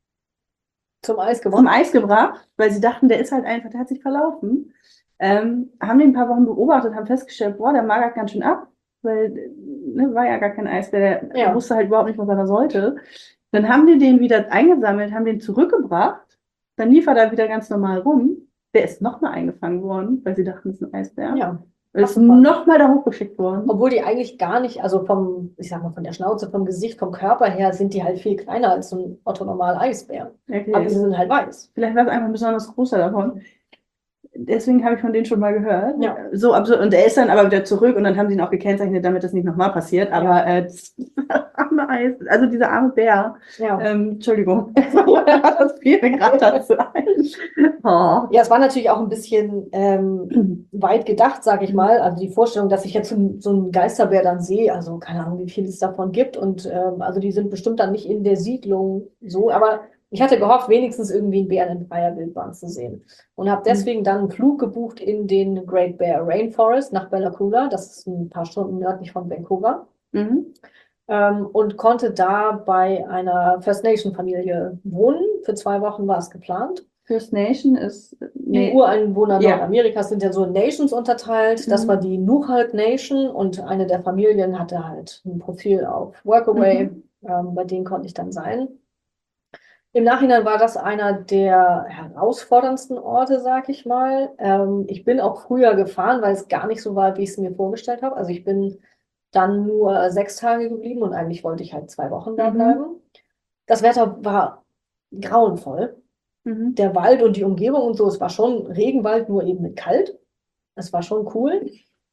Speaker 2: Zum Eis
Speaker 1: zum
Speaker 2: gewonnen.
Speaker 1: Eis gebracht, weil sie dachten, der ist halt einfach, der hat sich verlaufen. Ähm, haben den ein paar Wochen beobachtet, haben festgestellt, boah, der magert ganz schön ab, weil ne, war ja gar kein Eisbär, der
Speaker 2: Ja.
Speaker 1: wusste halt überhaupt nicht, was er da sollte. Dann haben die den wieder eingesammelt, haben den zurückgebracht, dann lief er da wieder ganz normal rum. Der ist nochmal eingefangen worden, weil sie dachten, es ist ein Eisbär.
Speaker 2: Ja.
Speaker 1: Ist nochmal da hochgeschickt worden.
Speaker 2: Obwohl die eigentlich gar nicht, also vom, ich sag mal, von der Schnauze, vom Gesicht, vom Körper her sind die halt viel kleiner als so ein Otto-normal Eisbär.
Speaker 1: Okay.
Speaker 2: Aber sie sind halt weiß.
Speaker 1: Vielleicht war es einfach ein besonders großer davon. Deswegen habe ich von denen schon mal gehört.
Speaker 2: Ja.
Speaker 1: So absurd. Und er ist dann aber wieder zurück und dann haben sie ihn auch gekennzeichnet, damit das nicht nochmal passiert. Aber
Speaker 2: Ja.
Speaker 1: äh, das arme Eis, also dieser arme Bär.
Speaker 2: Ja.
Speaker 1: Ähm, Entschuldigung. Das fiel mir gerade dazu ein. Oh.
Speaker 2: Ja, es war natürlich auch ein bisschen ähm, weit gedacht, sage ich mal. Also die Vorstellung, dass ich jetzt so, einen- so einen Geisterbär dann sehe, also keine Ahnung, wie viel es davon gibt. Und ähm, also die sind bestimmt dann nicht in der Siedlung so. Aber ich hatte gehofft, wenigstens irgendwie einen Bären in freier Wildbahn zu sehen. Und habe deswegen dann einen Flug gebucht in den Great Bear Rainforest nach Bella Coola. Das ist ein paar Stunden nördlich von Vancouver.
Speaker 1: Mhm.
Speaker 2: Ähm, und konnte da bei einer First Nation Familie wohnen. Für zwei Wochen war es geplant.
Speaker 1: First Nation ist.
Speaker 2: Die
Speaker 1: Nee.
Speaker 2: Ureinwohner
Speaker 1: Ja.
Speaker 2: Nordamerikas sind ja so in Nations unterteilt. Das
Speaker 1: Mhm.
Speaker 2: war die Nukhalk Nation und eine der Familien hatte halt ein Profil auf Workaway.
Speaker 1: Mhm.
Speaker 2: Ähm, bei denen konnte ich dann sein. Im Nachhinein war das einer der herausforderndsten Orte, sag ich mal. Ähm, ich bin auch früher gefahren, weil es gar nicht so war, wie ich es mir vorgestellt habe. Also ich bin dann nur sechs Tage geblieben und eigentlich wollte ich halt zwei Wochen da
Speaker 1: Mhm.
Speaker 2: bleiben. Das Wetter war grauenvoll.
Speaker 1: Mhm.
Speaker 2: Der Wald und die Umgebung und so, es war schon Regenwald, nur eben mit kalt. Es war schon cool.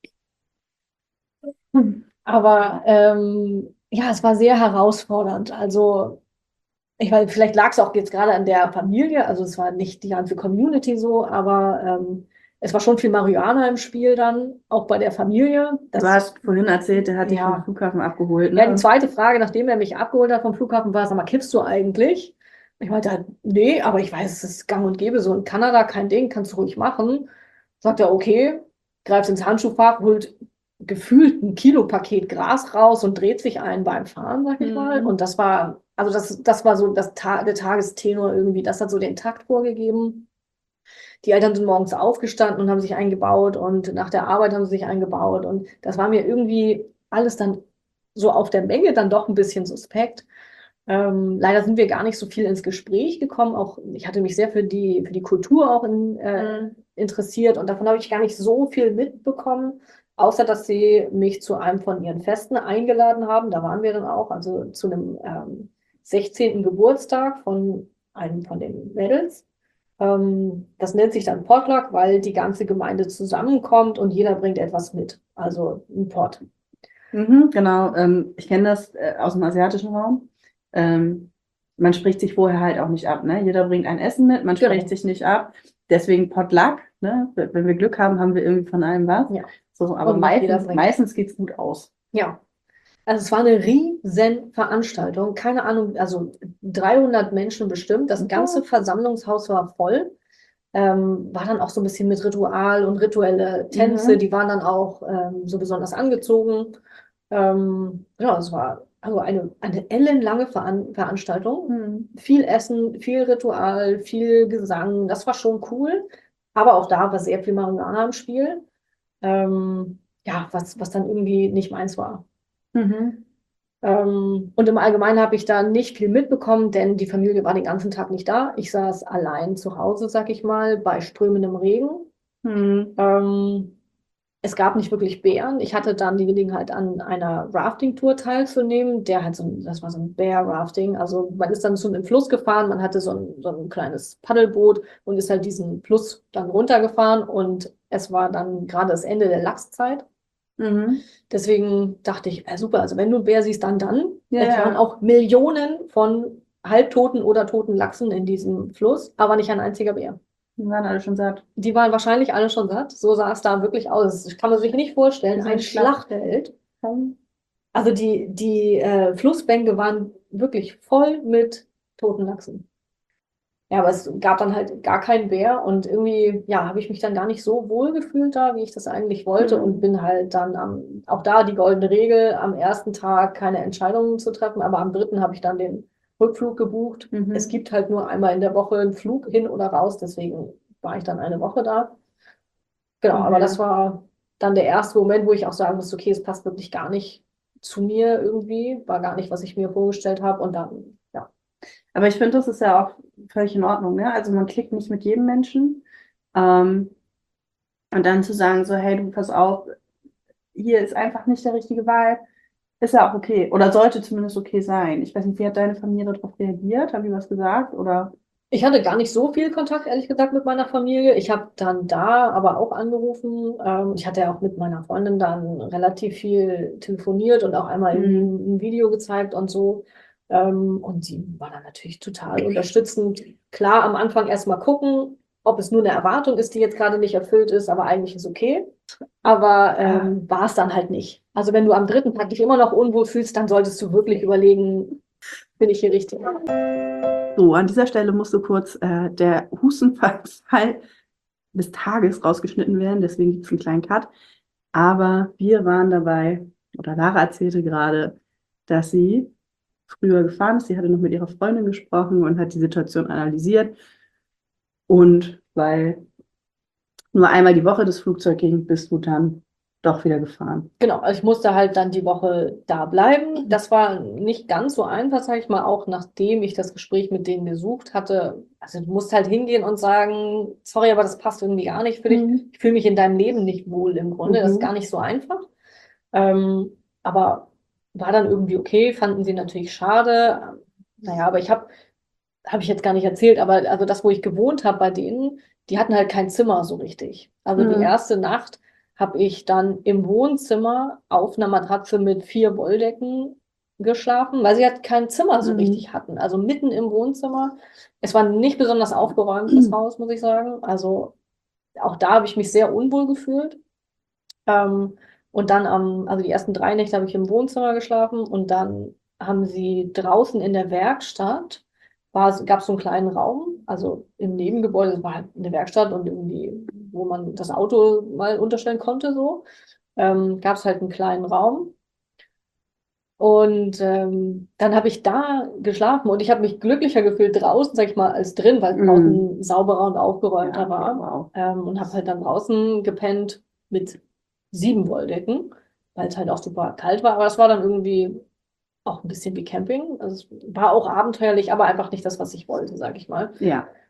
Speaker 2: Aber ähm, ja, es war sehr herausfordernd. Also, ich weiß, vielleicht lag es auch jetzt gerade an der Familie, also es war nicht die ganze Community so, aber ähm, es war schon viel Marihuana im Spiel dann, auch bei der Familie. Das,
Speaker 1: Du hast vorhin erzählt, der hat dich
Speaker 2: Ja.
Speaker 1: vom Flughafen abgeholt.
Speaker 2: ja, die
Speaker 1: Ne?
Speaker 2: zweite Frage, nachdem er mich abgeholt hat vom Flughafen, war, sag mal, kiffst du eigentlich? Ich meinte halt, nee, aber ich weiß, es ist gang und gäbe so in Kanada, kein Ding, kannst du ruhig machen. Sagt er, okay, greift ins Handschuhfach, holt gefühlt ein Kilopaket Gras raus und dreht sich ein beim Fahren, sag ich mal.
Speaker 1: Mhm.
Speaker 2: Und das war, also das, das war so das Ta der Tagestenor irgendwie, das hat so den Takt vorgegeben. Die Eltern sind morgens aufgestanden und haben sich eingebaut und nach der Arbeit haben sie sich eingebaut und das war mir irgendwie alles dann so auf der Menge dann doch ein bisschen suspekt. Ähm, leider sind wir gar nicht so viel ins Gespräch gekommen. Auch ich hatte mich sehr für die, für die Kultur auch in, äh,
Speaker 1: Mhm.
Speaker 2: interessiert und davon habe ich gar nicht so viel mitbekommen. außer dass sie mich zu einem von ihren Festen eingeladen haben. Da waren wir dann auch, also zu einem ähm, sechzehnten Geburtstag von einem von den Mädels. Ähm, das nennt sich dann Potluck, weil die ganze Gemeinde zusammenkommt und jeder bringt etwas mit. Also ein Pot.
Speaker 1: Mhm, genau, ähm, ich kenne das äh, aus dem asiatischen Raum. Ähm, man spricht sich vorher halt auch nicht ab, ne? Jeder bringt ein Essen mit, man
Speaker 2: Genau.
Speaker 1: spricht sich nicht ab. Deswegen Potluck, ne? Wenn wir Glück haben, haben wir irgendwie von allem was.
Speaker 2: Ja.
Speaker 1: So, aber
Speaker 2: Und nicht jeder
Speaker 1: meistens,
Speaker 2: bringt.
Speaker 1: meistens geht es gut aus.
Speaker 2: Ja. Also es war eine riesen Veranstaltung, keine Ahnung, also dreihundert Menschen bestimmt. Das ganze Versammlungshaus war voll. Ähm, war dann auch so ein bisschen mit Ritual und rituelle Tänze,
Speaker 1: Mhm.
Speaker 2: die waren dann auch ähm, so besonders angezogen. Ähm, ja, es war also eine, eine ellenlange Veran Veranstaltung.
Speaker 1: Mhm.
Speaker 2: Viel Essen, viel Ritual, viel Gesang, das war schon cool. Aber auch da war sehr viel Marihuana im Spiel. Ähm, ja, was, was dann irgendwie nicht meins war.
Speaker 1: Mhm.
Speaker 2: Ähm, und im Allgemeinen habe ich da nicht viel mitbekommen, denn die Familie war den ganzen Tag nicht da. Ich saß allein zu Hause, sag ich mal, bei strömendem Regen.
Speaker 1: Mhm.
Speaker 2: Ähm, es gab nicht wirklich Bären. Ich hatte dann die Gelegenheit, an einer Rafting-Tour teilzunehmen. Der hat so ein, das war so ein Bär-Rafting. Also man ist dann zum im Fluss gefahren, man hatte so ein, so ein kleines Paddelboot und ist halt diesen Fluss dann runtergefahren. Und es war dann gerade das Ende der Lachszeit.
Speaker 1: Mhm.
Speaker 2: Deswegen dachte ich, äh, super, also wenn du einen Bär siehst, dann dann.
Speaker 1: Ja,
Speaker 2: Es waren
Speaker 1: ja.
Speaker 2: auch Millionen von halbtoten oder toten Lachsen in diesem Fluss, aber nicht ein einziger Bär.
Speaker 1: Die waren alle schon satt.
Speaker 2: Die waren wahrscheinlich alle schon satt. So sah es da wirklich aus. Das kann man sich nicht vorstellen.
Speaker 1: So
Speaker 2: Ein
Speaker 1: ein Schlacht.
Speaker 2: Schlachtfeld. Also die, die äh, Flussbänke waren wirklich voll mit toten Lachsen. Ja, aber es gab dann halt gar keinen Bär und irgendwie, ja, habe ich mich dann gar nicht so wohl gefühlt da, wie ich das eigentlich wollte und
Speaker 1: Mhm.
Speaker 2: bin halt dann am, auch da die goldene Regel, am ersten Tag keine Entscheidungen zu treffen, aber am dritten habe ich dann den Rückflug gebucht.
Speaker 1: Mhm.
Speaker 2: Es gibt halt nur einmal in der Woche einen Flug hin oder raus, deswegen war ich dann eine Woche da. Genau, aber
Speaker 1: Okay.
Speaker 2: das war dann der erste Moment, wo ich auch sagen muss, okay, es passt wirklich gar nicht zu mir irgendwie, war gar nicht, was ich mir vorgestellt habe und dann, ja.
Speaker 1: Aber ich finde, das ist ja auch völlig in Ordnung, ne? Also man klickt nicht mit jedem Menschen. Ähm, und dann zu sagen, so, hey, du, pass auf, hier ist einfach nicht der richtige Vibe, ist ja auch okay. Oder sollte zumindest okay sein. Ich weiß nicht, wie hat deine Familie darauf reagiert? Haben die was gesagt? Oder?
Speaker 2: Ich hatte gar nicht so viel Kontakt, ehrlich gesagt, mit meiner Familie. Ich habe dann da aber auch angerufen. Ähm, ich hatte ja auch mit meiner Freundin dann relativ viel telefoniert und auch einmal irgendwie
Speaker 1: Mhm.
Speaker 2: ein Video gezeigt und so. Ähm, und sie war dann natürlich total unterstützend. Klar, am Anfang erstmal gucken, ob es nur eine Erwartung ist, die jetzt gerade nicht erfüllt ist, aber eigentlich ist okay. Aber ähm, war es dann halt nicht. Also wenn du am dritten Tag dich immer noch unwohl fühlst, dann solltest du wirklich überlegen, bin ich hier richtig?
Speaker 1: So, an dieser Stelle musste kurz äh, der Hustenfall des Tages rausgeschnitten werden, deswegen gibt es einen kleinen Cut. Aber wir waren dabei, oder Lara erzählte gerade, dass sie früher gefahren ist. Sie hatte noch mit ihrer Freundin gesprochen und hat die Situation analysiert. Und weil nur einmal die Woche das Flugzeug ging, bist du dann doch wieder gefahren.
Speaker 2: Genau, also ich musste halt dann die Woche da bleiben. Das war nicht ganz so einfach, sage ich mal, auch nachdem ich das Gespräch mit denen gesucht hatte. Also du musst halt hingehen und sagen, sorry, aber das passt irgendwie gar nicht für dich.
Speaker 1: Mhm.
Speaker 2: Ich fühle mich in deinem Leben nicht wohl im Grunde. Das ist
Speaker 1: Mhm.
Speaker 2: gar nicht so einfach. Ähm, aber war dann irgendwie okay, fanden sie natürlich schade. Naja, aber ich habe, habe ich jetzt gar nicht erzählt, aber also das, wo ich gewohnt habe bei denen, die hatten halt kein Zimmer so richtig. Also die
Speaker 1: Mhm.
Speaker 2: erste Nacht habe ich dann im Wohnzimmer auf einer Matratze mit vier Wolldecken geschlafen, weil sie halt kein Zimmer so
Speaker 1: Mhm.
Speaker 2: richtig hatten. Also mitten im Wohnzimmer. Es war nicht besonders aufgeräumt, das Haus, muss ich sagen. Also auch da habe ich mich sehr unwohl gefühlt. Ähm, und dann am, also die ersten drei Nächte habe ich im Wohnzimmer geschlafen und dann haben sie draußen in der Werkstatt, gab es so einen kleinen Raum, also im Nebengebäude, das war halt eine Werkstatt und irgendwie, wo man das Auto mal unterstellen konnte, so, ähm, gab es halt einen kleinen Raum. Und ähm, dann habe ich da geschlafen und ich habe mich glücklicher gefühlt draußen, sag ich mal, als drin, weil es
Speaker 1: Mhm.
Speaker 2: draußen sauberer und aufgeräumter
Speaker 1: Ja,
Speaker 2: war.
Speaker 1: wow.
Speaker 2: Ähm, und habe halt dann draußen gepennt mit sieben Wolldecken, weil es halt auch super kalt war. Aber das war dann irgendwie auch ein bisschen wie Camping. Also es war auch abenteuerlich, aber einfach nicht das, was ich wollte, sag ich mal.
Speaker 1: Ja.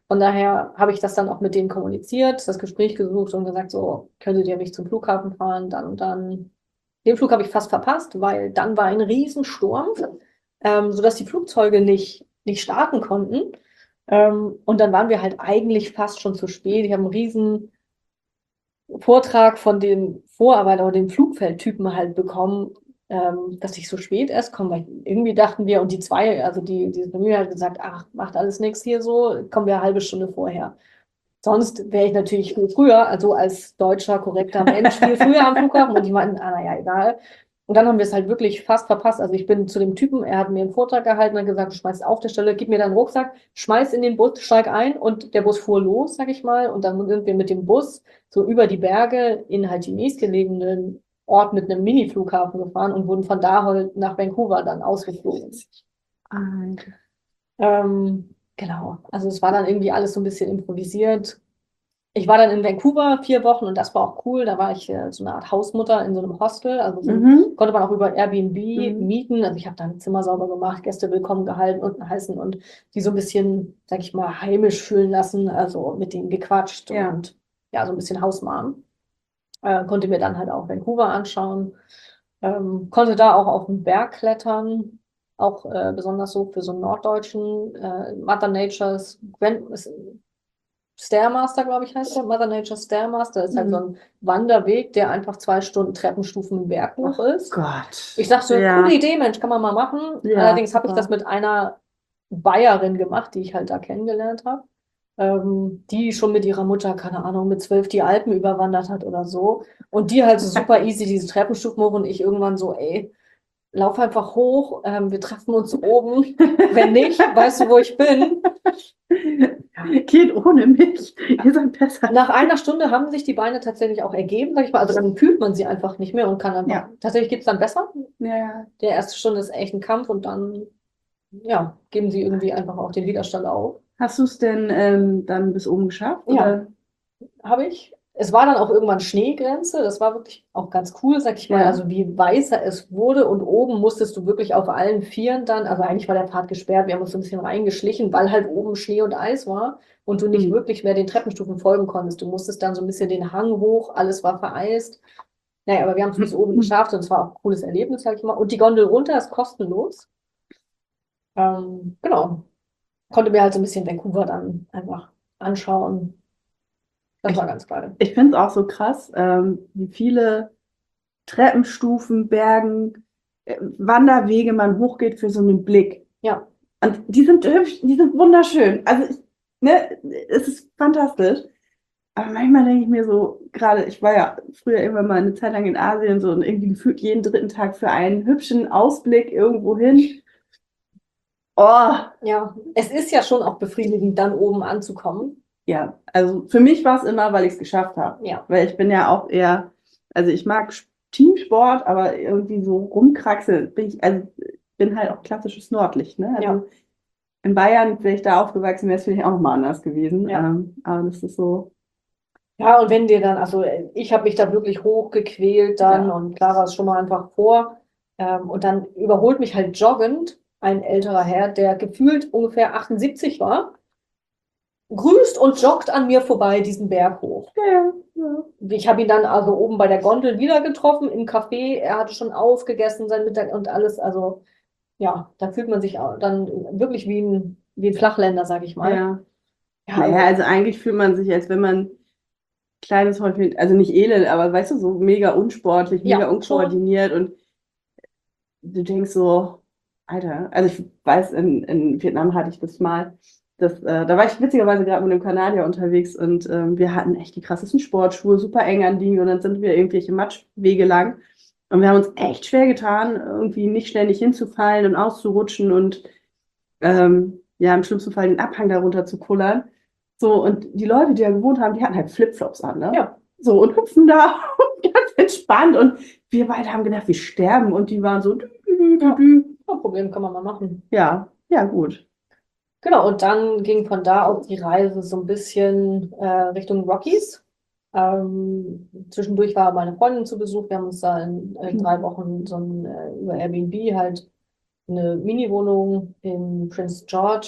Speaker 2: Von daher habe ich das dann auch mit denen kommuniziert, das Gespräch gesucht und gesagt, so, könntet ihr mich zum Flughafen fahren, dann und dann. Den Flug habe ich fast verpasst, weil dann war ein Riesensturm, ähm, sodass die Flugzeuge nicht, nicht starten konnten. Ähm, und dann waren wir halt eigentlich fast schon zu spät. Ich habe einen riesen Vortrag von dem Vorarbeiter oder dem Flugfeldtypen halt bekommen, ähm, dass ich so spät erst komme, weil irgendwie dachten wir, und die zwei, also die, diese Familie hat gesagt, ach, macht alles nichts hier so, kommen wir eine halbe Stunde vorher. Sonst wäre ich natürlich viel früher, also als deutscher, korrekter Mensch, viel früher am Flughafen und die meinten, ah, naja, egal. Und dann haben wir es halt wirklich fast verpasst. Also ich bin zu dem Typen, er hat mir einen Vortrag gehalten, hat gesagt, du schmeißt auf der Stelle, gib mir deinen Rucksack, schmeiß in den Bus, steig ein und der Bus fuhr los, sag ich mal. Und dann sind wir mit dem Bus so über die Berge in halt die nächstgelegenen Ort mit einem Mini-Flughafen gefahren und wurden von da halt nach Vancouver dann ausgeflogen.
Speaker 1: Alter.
Speaker 2: Ähm, genau, also es war dann irgendwie alles so ein bisschen improvisiert. Ich war dann in Vancouver vier Wochen und das war auch cool. Da war ich äh, so eine Art Hausmutter in so einem Hostel. Also so
Speaker 1: Mhm.
Speaker 2: konnte man auch über Airbnb
Speaker 1: Mhm.
Speaker 2: mieten. Also ich habe da ein Zimmer sauber gemacht, Gäste willkommen gehalten und heißen und die so ein bisschen, sag ich mal, heimisch fühlen lassen. Also mit denen gequatscht
Speaker 1: Ja.
Speaker 2: und ja, so ein bisschen Hausmam. Äh, konnte mir dann halt auch Vancouver anschauen. Ähm, konnte da auch auf den Berg klettern. Auch äh, besonders so für so einen norddeutschen äh, Mother Nature's Grand, Stairmaster, glaube ich, heißt der. Mother Nature Stairmaster ist halt so
Speaker 1: Mhm.
Speaker 2: ein Wanderweg, der einfach zwei Stunden Treppenstufen im Berg hoch
Speaker 1: Oh
Speaker 2: ist.
Speaker 1: Gott.
Speaker 2: Ich dachte,
Speaker 1: Ja.
Speaker 2: coole Idee, Mensch, kann man mal machen.
Speaker 1: Ja,
Speaker 2: Allerdings habe ich
Speaker 1: super.
Speaker 2: das mit einer Bayerin gemacht, die ich halt da kennengelernt habe, ähm, die schon mit ihrer Mutter, keine Ahnung, mit zwölf die Alpen überwandert hat oder so. Und die halt so super easy diese Treppenstufen hoch und ich irgendwann so, ey, lauf einfach hoch, ähm, wir treffen uns oben. Wenn nicht, weißt du, wo ich bin?
Speaker 1: Geht ohne mich. Ihr seid besser.
Speaker 2: Nach einer Stunde haben sich die Beine tatsächlich auch ergeben, sag ich mal. Also dann fühlt man sie einfach nicht mehr und kann einfach.
Speaker 1: Ja.
Speaker 2: Tatsächlich geht es dann besser.
Speaker 1: Ja, ja.
Speaker 2: Die erste Stunde ist echt ein Kampf und dann, ja, geben sie irgendwie einfach auch den Widerstand auf.
Speaker 1: Hast du es denn ähm, dann bis oben geschafft?
Speaker 2: Ja,
Speaker 1: Oder?
Speaker 2: habe ich. Es war dann auch irgendwann Schneegrenze. Das war wirklich auch ganz cool, sag ich mal.
Speaker 1: Ja.
Speaker 2: Also wie weißer es wurde und oben musstest du wirklich auf allen Vieren dann, also eigentlich war der Pfad gesperrt, wir haben uns so ein bisschen reingeschlichen, weil halt oben Schnee und Eis war und du nicht
Speaker 1: Mhm.
Speaker 2: wirklich mehr den Treppenstufen folgen konntest. Du musstest dann so ein bisschen den Hang hoch, alles war vereist. Naja, aber wir haben es bis oben geschafft und es war auch ein cooles Erlebnis, sag ich mal. Und die Gondel runter ist kostenlos. Ähm, genau. Konnte mir halt so ein bisschen Vancouver dann einfach anschauen. Das
Speaker 1: Ich,
Speaker 2: war ganz geil.
Speaker 1: ich finde es auch so krass, ähm, wie viele Treppenstufen, Bergen, äh, Wanderwege man hochgeht für so einen Blick.
Speaker 2: Ja.
Speaker 1: Und die sind hübsch, die sind wunderschön. Also, ich, ne, es ist fantastisch. Aber manchmal denke ich mir so, gerade, ich war ja früher immer mal eine Zeit lang in Asien so und irgendwie gefühlt jeden dritten Tag für einen hübschen Ausblick irgendwo hin. Oh,
Speaker 2: Ja, es ist ja schon auch befriedigend, dann oben anzukommen.
Speaker 1: ja, also für mich war es immer, weil ich es geschafft habe.
Speaker 2: Ja.
Speaker 1: Weil ich bin ja auch eher, also ich mag Sch- Teamsport, aber irgendwie so rumkraxeln bin ich, also bin halt auch klassisches Nordlicht, ne? Also
Speaker 2: Ja.
Speaker 1: in Bayern, wäre ich da aufgewachsen, wäre es vielleicht auch nochmal anders gewesen.
Speaker 2: Ja.
Speaker 1: Ähm, aber das ist so,
Speaker 2: Ja, und wenn dir dann, also äh, ich habe mich da wirklich hochgequält dann
Speaker 1: ja.
Speaker 2: und Clara ist schon mal einfach vor. Ähm, und dann überholt mich halt joggend ein älterer Herr, der gefühlt ungefähr achtundsiebzig war, grüßt und joggt an mir vorbei diesen Berg hoch.
Speaker 1: Ja, ja.
Speaker 2: Ich habe ihn dann also oben bei der Gondel wieder getroffen im Café. Er hatte schon aufgegessen, sein Mittag und alles. Also ja, da fühlt man sich auch dann wirklich wie ein, wie ein Flachländer, sag ich mal.
Speaker 1: Ja.
Speaker 2: Ja,
Speaker 1: Naja,
Speaker 2: also,
Speaker 1: also eigentlich fühlt man sich, als wenn man kleines Häufchen, also nicht elend, aber weißt du, so mega unsportlich, mega
Speaker 2: ja, schon.
Speaker 1: unkoordiniert und du denkst so, Alter, also ich weiß, in, in Vietnam hatte ich das mal, das, äh, da war ich witzigerweise gerade mit einem Kanadier unterwegs und ähm, wir hatten echt die krassesten Sportschuhe, super eng anliegend und dann sind wir irgendwelche Matschwege lang und wir haben uns echt schwer getan, irgendwie nicht ständig hinzufallen und auszurutschen und ähm, ja, im schlimmsten Fall den Abhang darunter zu kullern. So, und die Leute, die da gewohnt haben, die hatten halt Flipflops an, ne?
Speaker 2: Ja.
Speaker 1: So, und hüpfen da ganz entspannt. Und wir beide haben gedacht, wir sterben. Und die waren so, dü, dü, dü,
Speaker 2: Ja.
Speaker 1: dü.
Speaker 2: Kein Problem, kann man mal machen.
Speaker 1: Ja, ja, gut.
Speaker 2: Genau, und dann ging von da aus die Reise so ein bisschen äh, Richtung Rockies. Ähm, zwischendurch war meine Freundin zu Besuch. Wir haben uns da in, in drei Wochen so ein, äh, über Airbnb halt eine Mini-Wohnung in Prince George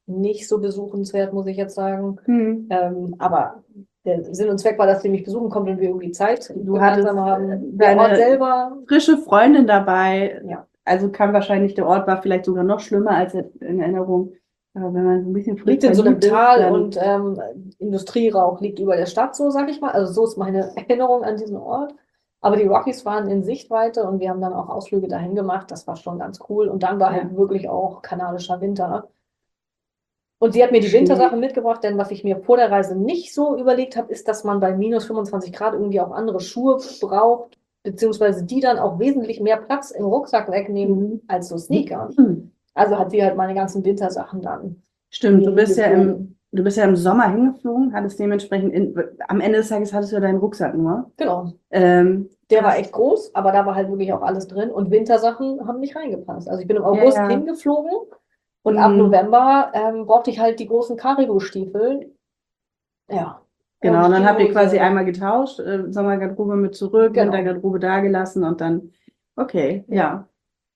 Speaker 2: nicht so besuchenswert, muss ich jetzt sagen.
Speaker 1: Hm.
Speaker 2: Ähm, aber der Sinn und Zweck war, dass sie mich besuchen kommt und wir irgendwie Zeit
Speaker 1: Du hattest
Speaker 2: gemeinsam
Speaker 1: äh,
Speaker 2: haben. Der Ort
Speaker 1: deine
Speaker 2: selber,
Speaker 1: frische Freundin dabei.
Speaker 2: ja,
Speaker 1: Also kann wahrscheinlich, der Ort war vielleicht sogar noch schlimmer als in Erinnerung. Aber wenn man so ein bisschen frisch
Speaker 2: liegt in so einem
Speaker 1: verliebt ist,
Speaker 2: Tal
Speaker 1: dann
Speaker 2: und ähm, Industrierauch liegt über der Stadt, so sag ich mal. Also so ist meine Erinnerung an diesen Ort. Aber die Rockies waren in Sichtweite und wir haben dann auch Ausflüge dahin gemacht. Das war schon ganz cool. Und dann war
Speaker 1: ja,
Speaker 2: halt wirklich auch kanadischer Winter. Und sie hat mir die
Speaker 1: schön.
Speaker 2: Wintersachen mitgebracht, denn was ich mir vor der Reise nicht so überlegt habe, ist, dass man bei minus fünfundzwanzig Grad irgendwie auch andere Schuhe braucht, beziehungsweise die dann auch wesentlich mehr Platz im Rucksack wegnehmen
Speaker 1: Mhm.
Speaker 2: als so Sneaker.
Speaker 1: Hm.
Speaker 2: Also hat sie halt meine ganzen Wintersachen dann
Speaker 1: Stimmt,
Speaker 2: mir
Speaker 1: du bist ja im,
Speaker 2: hingeflogen.
Speaker 1: du bist ja im Sommer hingeflogen, hattest dementsprechend in, am Ende des Tages hattest du ja deinen Rucksack nur.
Speaker 2: Genau.
Speaker 1: Ähm,
Speaker 2: Der war
Speaker 1: hast,
Speaker 2: echt groß, aber da war halt wirklich auch alles drin und Wintersachen haben nicht reingepasst. Also ich bin im
Speaker 1: ja,
Speaker 2: August
Speaker 1: ja.
Speaker 2: hingeflogen und ab
Speaker 1: Mhm.
Speaker 2: November ähm, brauchte ich halt die großen Cargo-Stiefel. Ja.
Speaker 1: Genau,
Speaker 2: Und
Speaker 1: und dann habt ihr quasi
Speaker 2: Skihose.
Speaker 1: einmal getauscht, äh, Sommergarderobe mit zurück,
Speaker 2: Genau.
Speaker 1: Wintergarderobe da gelassen und dann, okay,
Speaker 2: Ja.
Speaker 1: ja.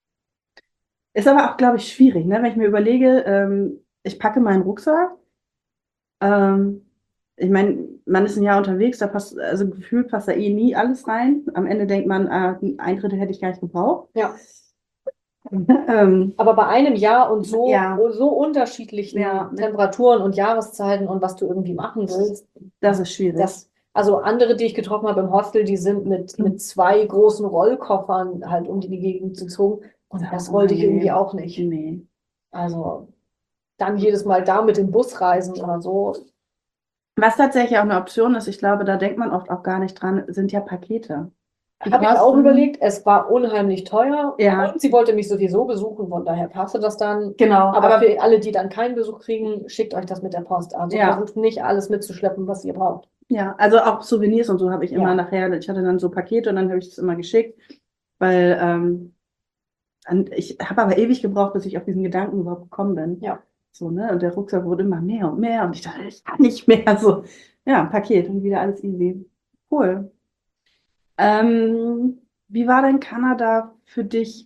Speaker 1: Ist aber auch, glaube ich, schwierig, ne? Wenn ich mir überlege, ähm, ich packe meinen Rucksack, ähm, ich meine, man ist ein Jahr unterwegs, da passt, also gefühlt passt da eh nie alles rein. Am Ende denkt man, ah, ein Drittel hätte ich gar nicht gebraucht.
Speaker 2: Ja.
Speaker 1: Ähm,
Speaker 2: Aber bei einem Jahr und so,
Speaker 1: ja,
Speaker 2: so unterschiedlichen
Speaker 1: ja, mit,
Speaker 2: Temperaturen und Jahreszeiten und was du irgendwie machen willst,
Speaker 1: das ist schwierig.
Speaker 2: das, also andere, die ich getroffen habe im Hostel, die sind mit, mit zwei großen Rollkoffern halt um die Gegend gezogen. Und
Speaker 1: Das ist
Speaker 2: das
Speaker 1: auch
Speaker 2: wollte ich irgendwie
Speaker 1: unangenehm.
Speaker 2: auch nicht.
Speaker 1: Nee.
Speaker 2: Also dann jedes Mal da mit dem Bus reisen oder so.
Speaker 1: Was tatsächlich auch eine Option ist, ich glaube, da denkt man oft auch gar nicht dran, sind ja Pakete. Die
Speaker 2: Habe ich auch
Speaker 1: kosten,
Speaker 2: überlegt, es war unheimlich teuer
Speaker 1: ja,
Speaker 2: und sie wollte mich sowieso besuchen, von daher passte das dann.
Speaker 1: genau,
Speaker 2: Aber
Speaker 1: aber
Speaker 2: für alle, die dann keinen Besuch kriegen, schickt euch das mit der Post. Also
Speaker 1: ja,
Speaker 2: versucht nicht alles mitzuschleppen, was ihr braucht.
Speaker 1: ja, also auch Souvenirs und so habe ich immer
Speaker 2: Ja,
Speaker 1: nachher, ich hatte dann so Pakete und dann habe ich das immer geschickt, weil ähm, und ich habe aber ewig gebraucht, bis ich auf diesen Gedanken überhaupt gekommen bin.
Speaker 2: ja.
Speaker 1: So, ne? Und der Rucksack wurde immer mehr und mehr und ich dachte, ich kann nicht mehr. So, ja, Paket und wieder alles easy. Cool. Ähm, wie war denn Kanada für dich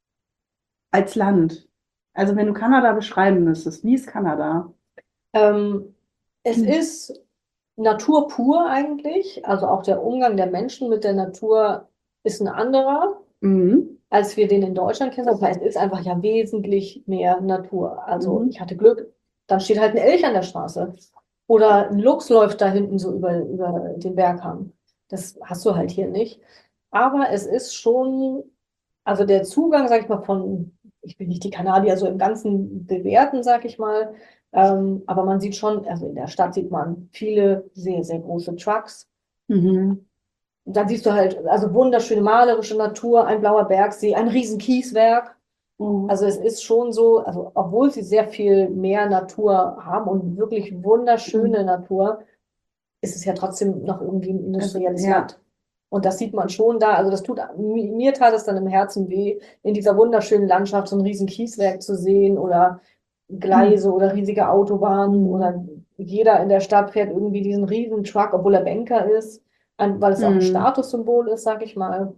Speaker 1: als Land? Also, wenn du Kanada beschreiben müsstest, wie ist Kanada?
Speaker 2: Ähm, es
Speaker 1: Mhm.
Speaker 2: ist Natur pur eigentlich. Also auch der Umgang der Menschen mit der Natur ist ein anderer,
Speaker 1: Mhm.
Speaker 2: als wir den in Deutschland kennen. Aber es ist einfach ja wesentlich mehr Natur. Also
Speaker 1: Mhm.
Speaker 2: ich hatte Glück, dann steht halt ein Elch an der Straße. Oder ein Luchs läuft da hinten so über, über den Berghang. Das hast du halt hier nicht. Aber es ist schon, also der Zugang, sag ich mal, von, ich bin nicht die Kanadier so im Ganzen bewerten, sag ich mal, ähm, aber man sieht schon, also in der Stadt sieht man viele sehr, sehr große Trucks.
Speaker 1: Mhm.
Speaker 2: Und dann siehst du halt, also wunderschöne malerische Natur, ein blauer Bergsee, ein riesen Kieswerk.
Speaker 1: Mhm.
Speaker 2: Also es ist schon so, also obwohl sie sehr viel mehr Natur haben und wirklich wunderschöne
Speaker 1: Mhm.
Speaker 2: Natur, ist es ja trotzdem noch irgendwie ein
Speaker 1: Also,
Speaker 2: industrielles
Speaker 1: ja.
Speaker 2: Land. Und das sieht man schon da. Also das tut, mir tat es dann im Herzen weh, in dieser wunderschönen Landschaft so ein riesen Kieswerk zu sehen oder Gleise oder riesige Autobahnen
Speaker 1: Mhm.
Speaker 2: oder jeder in der Stadt fährt irgendwie diesen riesen Truck, obwohl er Banker ist, ein, weil es auch ein
Speaker 1: Mhm.
Speaker 2: Statussymbol ist, sag ich mal.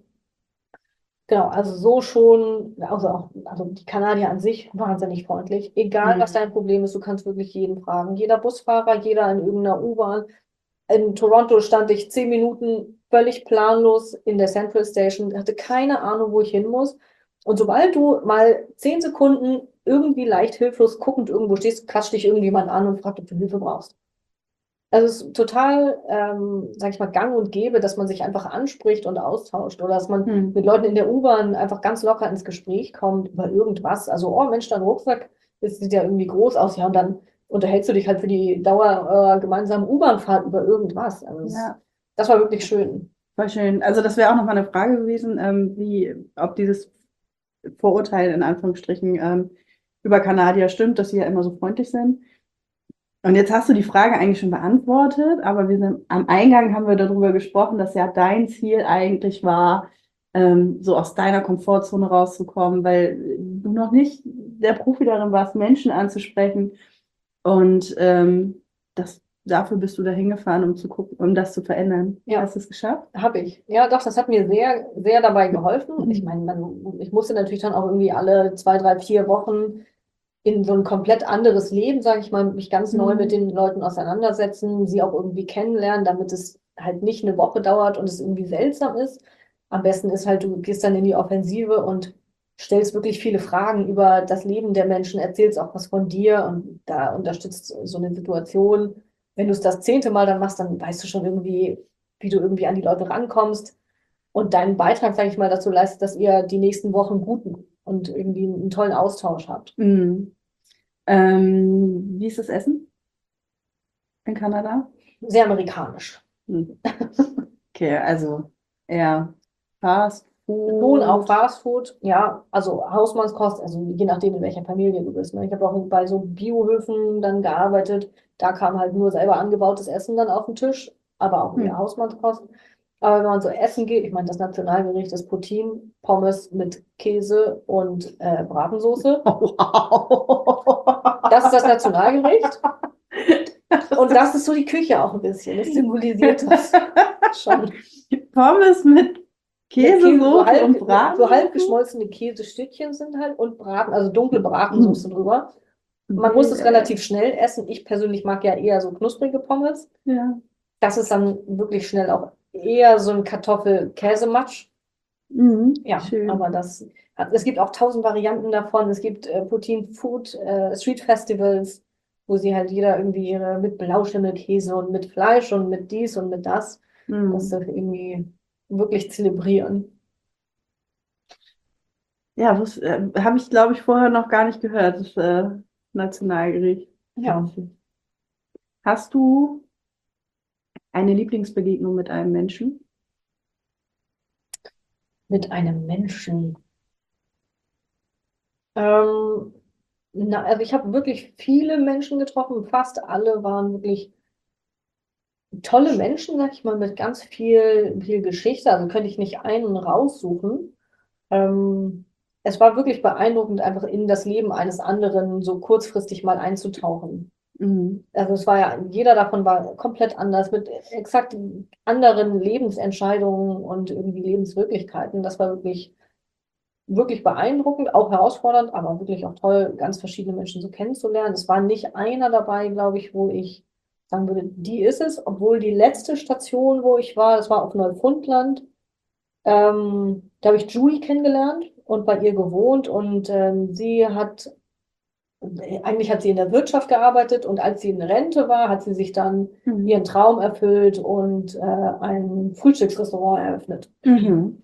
Speaker 2: Genau, also so schon, also auch, also die Kanadier an sich wahnsinnig freundlich. Egal, was
Speaker 1: Mhm.
Speaker 2: dein Problem ist, du kannst wirklich jeden fragen. Jeder Busfahrer, jeder in irgendeiner U-Bahn. In Toronto stand ich zehn Minuten völlig planlos in der Central Station, hatte keine Ahnung, wo ich hin muss. Und sobald du mal zehn Sekunden irgendwie leicht hilflos guckend irgendwo stehst, quatscht dich irgendjemand an und fragt, ob du Hilfe brauchst. Also es ist total, ähm, sag ich mal, gang und gäbe, dass man sich einfach anspricht und austauscht oder dass man
Speaker 1: Mhm.
Speaker 2: mit Leuten in der U-Bahn einfach ganz locker ins Gespräch kommt über irgendwas. Also, oh Mensch, dein Rucksack, das sieht ja irgendwie groß aus. Ja, und dann unterhältst du dich halt für die Dauer eurer gemeinsamen U-Bahn-Fahrt über irgendwas. Also es,
Speaker 1: Ja.
Speaker 2: das war wirklich schön.
Speaker 1: Voll schön. Also das wäre auch nochmal eine Frage gewesen, ähm, wie, ob dieses Vorurteil in Anführungsstrichen ähm, über Kanadier stimmt, dass sie ja immer so freundlich sind. Und jetzt hast du die Frage eigentlich schon beantwortet, aber wir sind am Eingang haben wir darüber gesprochen, dass ja dein Ziel eigentlich war, ähm, so aus deiner Komfortzone rauszukommen, weil du noch nicht der Profi darin warst, Menschen anzusprechen. Und ähm, das, dafür bist du da hingefahren, um zu gucken, um das zu verändern.
Speaker 2: Ja,
Speaker 1: Hast du es geschafft?
Speaker 2: habe ich. Ja, doch, das hat mir sehr, sehr dabei geholfen. Ich meine, man, ich musste natürlich dann auch irgendwie alle zwei, drei, vier Wochen in so ein komplett anderes Leben, sage ich mal, mich ganz neu mit
Speaker 1: Mhm.
Speaker 2: den Leuten auseinandersetzen, sie auch irgendwie kennenlernen, damit es halt nicht eine Woche dauert und es irgendwie seltsam ist. Am besten ist halt, du gehst dann in die Offensive und stellst wirklich viele Fragen über das Leben der Menschen, erzählst auch was von dir und da unterstützt so eine Situation. Wenn du es das zehnte Mal dann machst, dann weißt du schon irgendwie, wie du irgendwie an die Leute rankommst und deinen Beitrag, sage ich mal, dazu leistet, dass ihr die nächsten Wochen guten und irgendwie einen tollen Austausch habt.
Speaker 1: Mhm. Ähm, wie ist das Essen in Kanada?
Speaker 2: Sehr amerikanisch.
Speaker 1: Hm. Okay, also eher Fast
Speaker 2: Schon auch
Speaker 1: Food.
Speaker 2: Fastfood, ja, also Hausmannskost, also je nachdem, in welcher Familie du bist. Ne? Ich habe auch bei so Biohöfen dann gearbeitet. Da kam halt nur selber angebautes Essen dann auf den Tisch, aber auch eher
Speaker 1: Hm.
Speaker 2: Hausmannskost. Aber wenn man so essen geht, ich meine, das Nationalgericht ist Poutine, Pommes mit Käse und äh, Bratensoße.
Speaker 1: Wow.
Speaker 2: Das ist das Nationalgericht.
Speaker 1: Das
Speaker 2: Und das
Speaker 1: ist
Speaker 2: ist so die Küche auch ein bisschen. Das symbolisiert das schon.
Speaker 1: Pommes mit
Speaker 2: Mit Käse, so
Speaker 1: Käsesoße und
Speaker 2: halb, so halb
Speaker 1: Bratensoße?
Speaker 2: geschmolzene Käsestückchen sind halt und Braten, also dunkle
Speaker 1: Hm.
Speaker 2: Bratensoße drüber. Man muss
Speaker 1: Wild,
Speaker 2: es
Speaker 1: ey.
Speaker 2: relativ schnell essen. Ich persönlich mag ja eher so knusprige Pommes.
Speaker 1: Ja.
Speaker 2: Das ist dann wirklich schnell auch eher so ein Kartoffel-Käsematsch.
Speaker 1: Mhm.
Speaker 2: Ja, aber
Speaker 1: Schön.
Speaker 2: das, es gibt auch tausend Varianten davon. Es gibt äh, Poutine Food, äh, Street Festivals, wo sie halt jeder irgendwie ihre mit Blauschimmelkäse und mit Fleisch und mit dies und mit das, das
Speaker 1: Mhm.
Speaker 2: sie irgendwie wirklich zelebrieren.
Speaker 1: Ja, das äh, habe ich, glaube ich, vorher noch gar nicht gehört, das äh, Nationalgericht.
Speaker 2: Ja,
Speaker 1: Hast du eine Lieblingsbegegnung mit einem Menschen?
Speaker 2: mit einem Menschen. Ähm, na, also ich habe wirklich viele Menschen getroffen. Fast alle waren wirklich tolle Menschen, sag ich mal, mit ganz viel, viel Geschichte. Also könnte ich nicht einen raussuchen. Ähm, Es war wirklich beeindruckend, einfach in das Leben eines anderen so kurzfristig mal einzutauchen.
Speaker 1: Mhm.
Speaker 2: Also es war ja, jeder davon war komplett anders, mit exakt anderen Lebensentscheidungen und irgendwie Lebenswirklichkeiten. Das war wirklich wirklich beeindruckend, auch herausfordernd, aber wirklich auch toll, ganz verschiedene Menschen so kennenzulernen. Es war nicht einer dabei, glaube ich, wo ich sagen würde, die ist es, obwohl die letzte Station, wo ich war, das war auf Neufundland. Ähm, da habe ich Julie kennengelernt und bei ihr gewohnt und ähm, sie hat, eigentlich hat sie in der Wirtschaft gearbeitet und als sie in Rente war, hat sie sich dann
Speaker 1: Mhm.
Speaker 2: ihren Traum erfüllt und äh, ein Frühstücksrestaurant eröffnet.
Speaker 1: Mhm.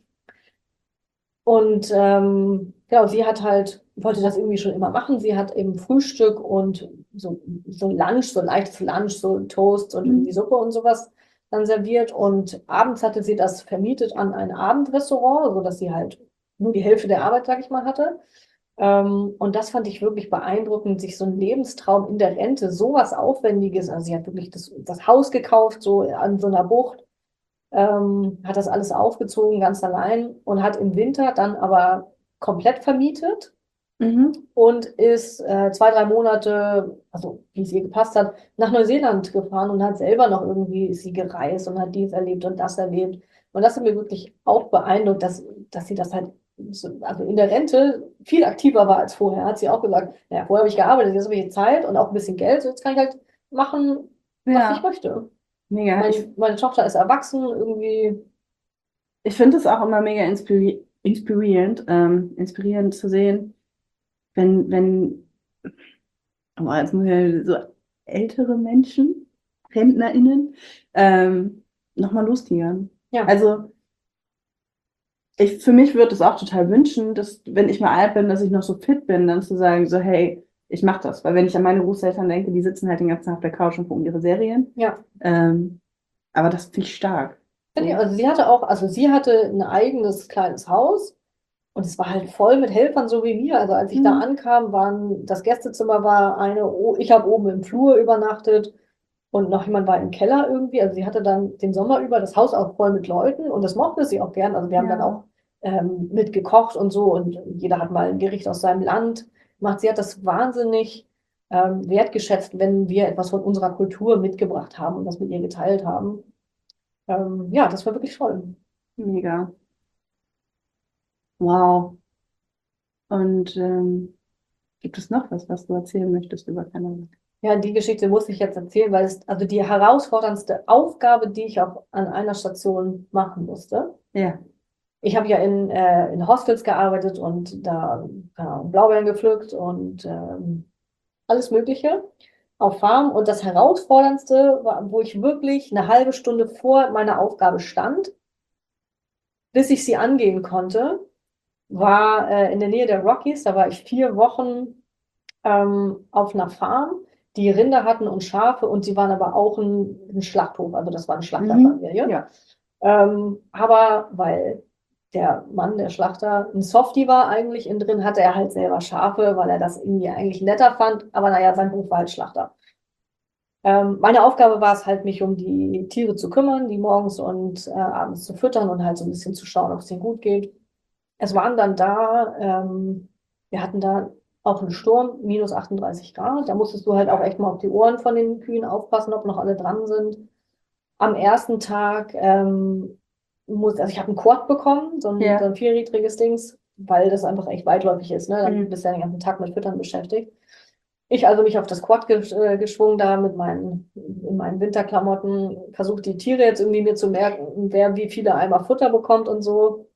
Speaker 2: Und ähm, genau, sie hat halt, wollte das irgendwie schon immer machen. Sie hat eben Frühstück und so, so Lunch, so ein leichtes Lunch, so Toast und irgendwie
Speaker 1: Mhm.
Speaker 2: Suppe und sowas dann serviert. Und abends hatte sie das vermietet an ein Abendrestaurant, sodass sie halt nur die Hälfte der Arbeit, sag ich mal, hatte. Ähm, und das fand ich wirklich beeindruckend, sich so ein Lebenstraum in der Rente, sowas Aufwendiges, also sie hat wirklich das, das Haus gekauft, so an so einer Bucht, ähm, hat das alles aufgezogen, ganz allein und hat im Winter dann aber komplett vermietet
Speaker 1: Mhm.
Speaker 2: und ist äh, zwei, drei Monate, also wie es ihr gepasst hat, nach Neuseeland gefahren und hat selber noch irgendwie ist sie gereist und hat dies erlebt und das erlebt. Und das hat mir wirklich auch beeindruckt, dass, dass sie das halt so, also in der Rente viel aktiver war als vorher. Hat sie auch gesagt, naja, vorher habe ich gearbeitet, jetzt habe ich Zeit und auch ein bisschen Geld, jetzt kann ich halt machen, was ich
Speaker 1: Ja,
Speaker 2: möchte.
Speaker 1: mega. Ich,
Speaker 2: Mein, meine Tochter ist erwachsen, irgendwie.
Speaker 1: ich finde es auch immer mega inspiri inspirierend, ähm, inspirierend zu sehen, wenn, wenn, oh, jetzt muss ich ja so ältere Menschen, RentnerInnen, ähm, nochmal lostigern.
Speaker 2: Ja,
Speaker 1: Also, ich, für mich würde es auch total wünschen, dass, wenn ich mal alt bin, dass ich noch so fit bin, dann zu sagen, so, hey, ich mach das. Weil wenn ich an meine Großeltern denke, die sitzen halt den ganzen Tag auf der Couch und gucken ihre Serien.
Speaker 2: ja.
Speaker 1: Ähm, aber das finde ich stark.
Speaker 2: Finde ich,
Speaker 1: So.
Speaker 2: also sie hatte auch, also sie hatte ein eigenes kleines Haus und es war halt voll mit Helfern, so wie mir. Also als ich da
Speaker 1: Mhm.
Speaker 2: ankam, waren, das Gästezimmer war eine, o- ich habe oben im Flur übernachtet und noch jemand war im Keller irgendwie. Also sie hatte dann den Sommer über das Haus auch voll mit Leuten und das mochte sie auch gern. Also wir haben dann
Speaker 1: Ja.
Speaker 2: auch ähm, mit gekocht und so und jeder hat mal ein Gericht aus seinem Land gemacht. Sie hat das wahnsinnig ähm, wertgeschätzt, wenn wir etwas von unserer Kultur mitgebracht haben und das mit ihr geteilt haben. Ähm, ja, das war wirklich toll.
Speaker 1: Mega. Wow. Und ähm, Gibt es noch was, was du erzählen möchtest über Kanada?
Speaker 2: Ja, die Geschichte muss ich jetzt erzählen, weil es also die herausforderndste Aufgabe, die ich auch an einer Station machen musste.
Speaker 1: Ja.
Speaker 2: Ich habe ja in, äh, in Hostels gearbeitet und da keine Ahnung, Blaubeeren gepflückt und ähm, alles Mögliche auf Farm. Und das Herausforderndste war, wo ich wirklich eine halbe Stunde vor meiner Aufgabe stand, bis ich sie angehen konnte, war äh, in der Nähe der Rockies. Da war ich vier Wochen ähm, auf einer Farm, die Rinder hatten und Schafe und sie waren aber auch ein, ein Schlachthof, also das war eine
Speaker 1: Mhm.
Speaker 2: Schlachterfamilie.
Speaker 1: Ja.
Speaker 2: Ähm, aber weil der Mann, der Schlachter, ein Softie war eigentlich innen drin, hatte er halt selber Schafe, weil er das irgendwie eigentlich netter fand. Aber naja, sein Beruf war halt Schlachter. Ähm, meine Aufgabe war es halt, mich um die Tiere zu kümmern, die morgens und äh, abends zu füttern und halt so ein bisschen zu schauen, ob es denen gut geht. Es waren dann da, ähm, wir hatten da auch einen Sturm, minus achtunddreißig Grad. Da musstest du halt auch echt mal auf die Ohren von den Kühen aufpassen, ob noch alle dran sind. Am ersten Tag ähm, muss, also ich habe einen Quad bekommen, so ein,
Speaker 1: Ja.
Speaker 2: so ein vierrädriges Dings, weil das einfach echt weitläufig ist, ne? Dann
Speaker 1: Mhm.
Speaker 2: bist du ja den ganzen Tag mit Füttern beschäftigt. Ich also mich auf das Quad gesch äh, geschwungen da mit meinen, in meinen Winterklamotten, versucht die Tiere jetzt irgendwie mir zu merken, wer wie viele Eimer Futter bekommt und so.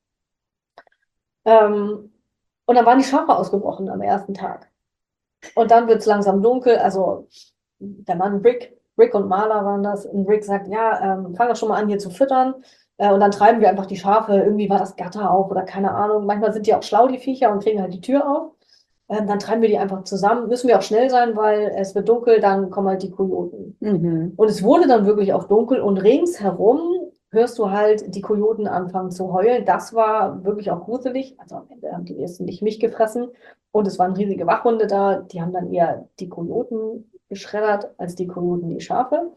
Speaker 2: Ähm, und dann waren die Schafe ausgebrochen am ersten Tag. Und dann wird es langsam dunkel. Also der Mann Rick, Rick und Marla waren das. Und Rick sagt, ja, ähm, fang doch schon mal an, hier zu füttern. Äh, und dann treiben wir einfach die Schafe. Irgendwie war das Gatter auf oder keine Ahnung. Manchmal sind die auch schlau, die Viecher, und kriegen halt die Tür auf. Ähm, dann treiben wir die einfach zusammen. Müssen wir auch schnell sein, weil es wird dunkel, dann kommen halt die Kojoten.
Speaker 1: Mhm.
Speaker 2: Und es wurde dann wirklich auch dunkel und ringsherum hörst du halt die Kojoten anfangen zu heulen. Das war wirklich auch gruselig. Also am Ende haben die ersten nicht mich gefressen. Und es waren riesige Wachhunde da. Die haben dann eher die Kojoten geschreddert, als die Kojoten die Schafe.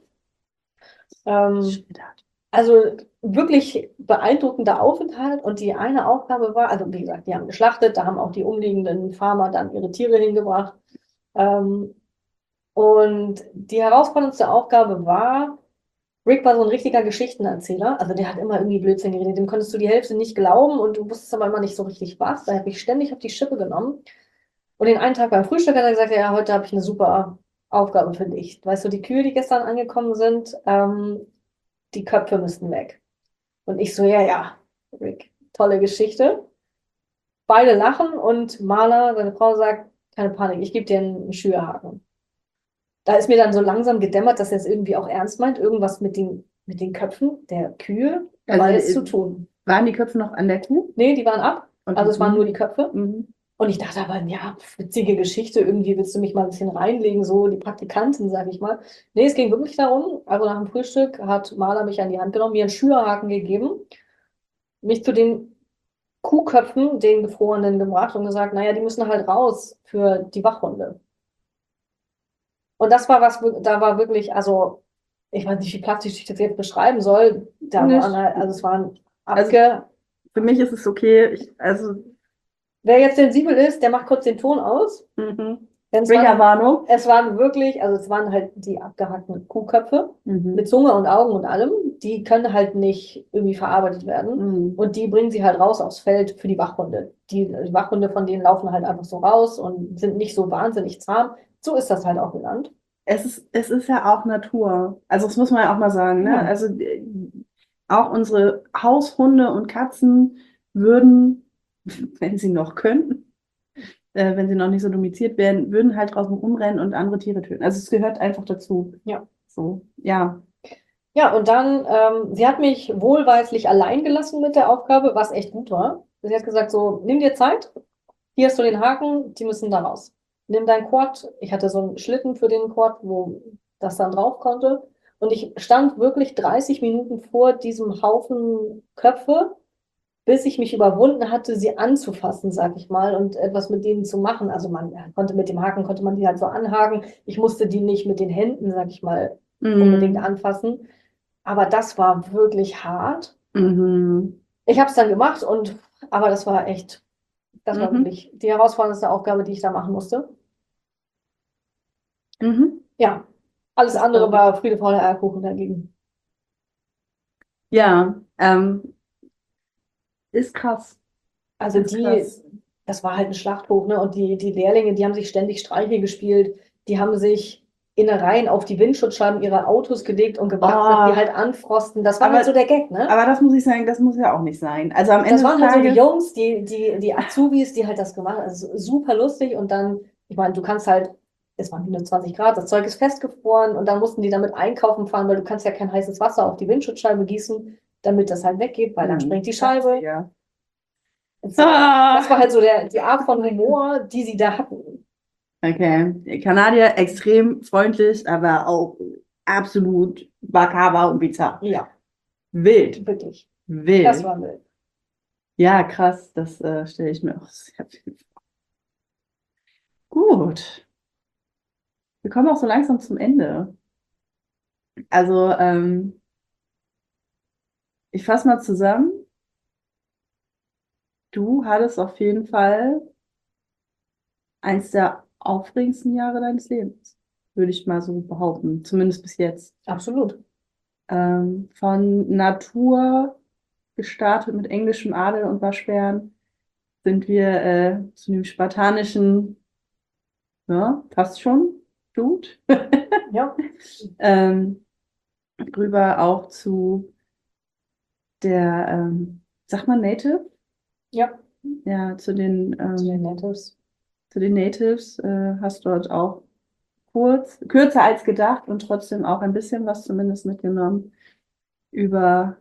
Speaker 2: Ähm, also wirklich beeindruckender Aufenthalt. Und die eine Aufgabe war, also wie gesagt, die haben geschlachtet, da haben auch die umliegenden Farmer dann ihre Tiere hingebracht. Ähm, und die herausforderndste Aufgabe war, Rick war so ein richtiger Geschichtenerzähler. Also der hat immer irgendwie Blödsinn geredet. Dem konntest du die Hälfte nicht glauben und du wusstest aber immer nicht so richtig was. Da habe ich ständig auf die Schippe genommen. Und den einen Tag beim Frühstück hat er gesagt, ja, heute habe ich eine super Aufgabe für dich. Weißt du, die Kühe, die gestern angekommen sind, ähm, die Köpfe müssten weg. Und ich so, ja, ja, Rick, tolle Geschichte. Beide lachen und Marla, seine Frau, sagt, keine Panik, ich gebe dir einen Schürhaken. Da ist mir dann so langsam gedämmert, dass er es irgendwie auch ernst meint. Irgendwas mit den, mit den Köpfen der Kühe
Speaker 1: Also,
Speaker 2: war jetzt
Speaker 1: äh,
Speaker 2: zu tun.
Speaker 1: waren die Köpfe noch an der Kuh?
Speaker 2: Nee, die waren ab.
Speaker 1: Und
Speaker 2: Also es waren
Speaker 1: mhm.
Speaker 2: nur die Köpfe.
Speaker 1: Mhm.
Speaker 2: Und ich dachte aber, ja, witzige Geschichte, irgendwie willst du mich mal ein bisschen reinlegen, so die Praktikantin, sag ich mal. Nee, es ging wirklich darum, also nach dem Frühstück hat Maler mich an die Hand genommen, mir einen Schürhaken gegeben, mich zu den Kuhköpfen, den Gefrorenen, gebracht und gesagt, naja, die müssen halt raus für die Wachhunde. Und das war was, da war wirklich, also, ich weiß nicht, wie plastisch ich das jetzt beschreiben soll. Da
Speaker 1: Nicht.
Speaker 2: waren halt, also es waren
Speaker 1: Also
Speaker 2: abge.
Speaker 1: für mich ist es okay. Ich, also,
Speaker 2: Wer jetzt sensibel ist, der macht kurz den Ton aus.
Speaker 1: mhm.
Speaker 2: Denn es waren,
Speaker 1: Triggerwarnung.
Speaker 2: es waren wirklich, also es waren halt die abgehackten Kuhköpfe
Speaker 1: Mhm.
Speaker 2: mit Zunge und Augen und allem. Die können halt nicht irgendwie verarbeitet werden.
Speaker 1: Mhm.
Speaker 2: Und die bringen sie halt raus aufs Feld für die Wachhunde. Die, die Wachhunde von denen laufen halt einfach so raus und sind nicht so wahnsinnig zahm. So ist das halt auch genannt.
Speaker 1: Es ist, es ist ja auch Natur. Also das muss man ja auch mal sagen, ne?
Speaker 2: Ja.
Speaker 1: Also äh, auch unsere Haushunde und Katzen würden, wenn sie noch könnten, äh, wenn sie noch nicht so domestiziert werden, würden halt draußen rumrennen und andere Tiere töten. Also es gehört einfach dazu.
Speaker 2: Ja.
Speaker 1: So, ja.
Speaker 2: Ja, und dann, ähm, sie hat mich wohlweislich allein gelassen mit der Aufgabe, was echt gut war. Sie hat gesagt, so, nimm dir Zeit, hier hast du den Haken, die müssen da raus. Nimm dein Quad, ich hatte so einen Schlitten für den Quad, wo das dann drauf konnte. Und ich stand wirklich dreißig Minuten vor diesem Haufen Köpfe, bis ich mich überwunden hatte, sie anzufassen, sag ich mal, und etwas mit denen zu machen. Also man ja, konnte mit dem Haken, konnte man die halt so anhaken. Ich musste die nicht mit den Händen, sag ich mal, unbedingt
Speaker 1: Mhm.
Speaker 2: anfassen. Aber das war wirklich hart.
Speaker 1: Mhm.
Speaker 2: Ich habe es dann gemacht und, aber das war echt, das war
Speaker 1: Mhm.
Speaker 2: wirklich die herausforderndste Aufgabe, die ich da machen musste.
Speaker 1: Mhm.
Speaker 2: Ja, alles
Speaker 1: Das
Speaker 2: andere
Speaker 1: glaube ich.
Speaker 2: war Friede, Freude, Eierkuchen dagegen.
Speaker 1: Ja, ähm, ist krass.
Speaker 2: Also
Speaker 1: Ist
Speaker 2: die,
Speaker 1: krass.
Speaker 2: das war halt ein Schlachthof, ne? Und die, die Lehrlinge, die haben sich ständig Streiche gespielt, die haben sich Innereien auf die Windschutzscheiben ihrer Autos gelegt und gewartet, dass die
Speaker 1: Oh,
Speaker 2: halt anfrosten. Das war halt so
Speaker 1: aber,
Speaker 2: der Gag, ne?
Speaker 1: aber das muss ich sagen, das muss ja auch nicht sein. Also am
Speaker 2: Das
Speaker 1: Ende des
Speaker 2: waren halt so die
Speaker 1: Tages,
Speaker 2: Jungs, die, die, die Azubis, die halt das gemacht haben. Also super lustig. Und dann, ich meine, du kannst halt, es waren hundertzwanzig Grad, das Zeug ist festgefroren und dann mussten die damit einkaufen fahren, weil du kannst ja kein heißes Wasser auf die Windschutzscheibe gießen, damit das halt weggeht, weil dann
Speaker 1: hm,
Speaker 2: springt die Scheibe.
Speaker 1: ja.
Speaker 2: Das, das war
Speaker 1: Ah,
Speaker 2: halt so der, die Art von Humor, die sie da hatten.
Speaker 1: okay. Kanadier extrem freundlich, aber auch absolut makaber und bizarr.
Speaker 2: Ja,
Speaker 1: Wild.
Speaker 2: wirklich. Das
Speaker 1: Wild.
Speaker 2: war wild.
Speaker 1: Ja, krass. Das äh, stelle ich mir auch sehr viel vor. Gut. Wir kommen auch so langsam zum Ende. Also, ähm, ich fasse mal zusammen. Du hattest auf jeden Fall eins der aufregendsten Jahre deines Lebens, würde ich mal so behaupten, zumindest bis jetzt.
Speaker 2: Absolut.
Speaker 1: Ähm, von Natur gestartet mit englischem Adel und Waschbären sind wir äh, zu dem spartanischen, ja, passt schon, Dude,
Speaker 2: Ja,
Speaker 1: ähm, rüber auch zu der, ähm, sag mal Native,
Speaker 2: ja,
Speaker 1: ja, zu den,
Speaker 2: zu den
Speaker 1: ähm,
Speaker 2: Natives.
Speaker 1: zu den Natives, äh, hast dort auch kurz, kürzer als gedacht und trotzdem auch ein bisschen was zumindest mitgenommen über,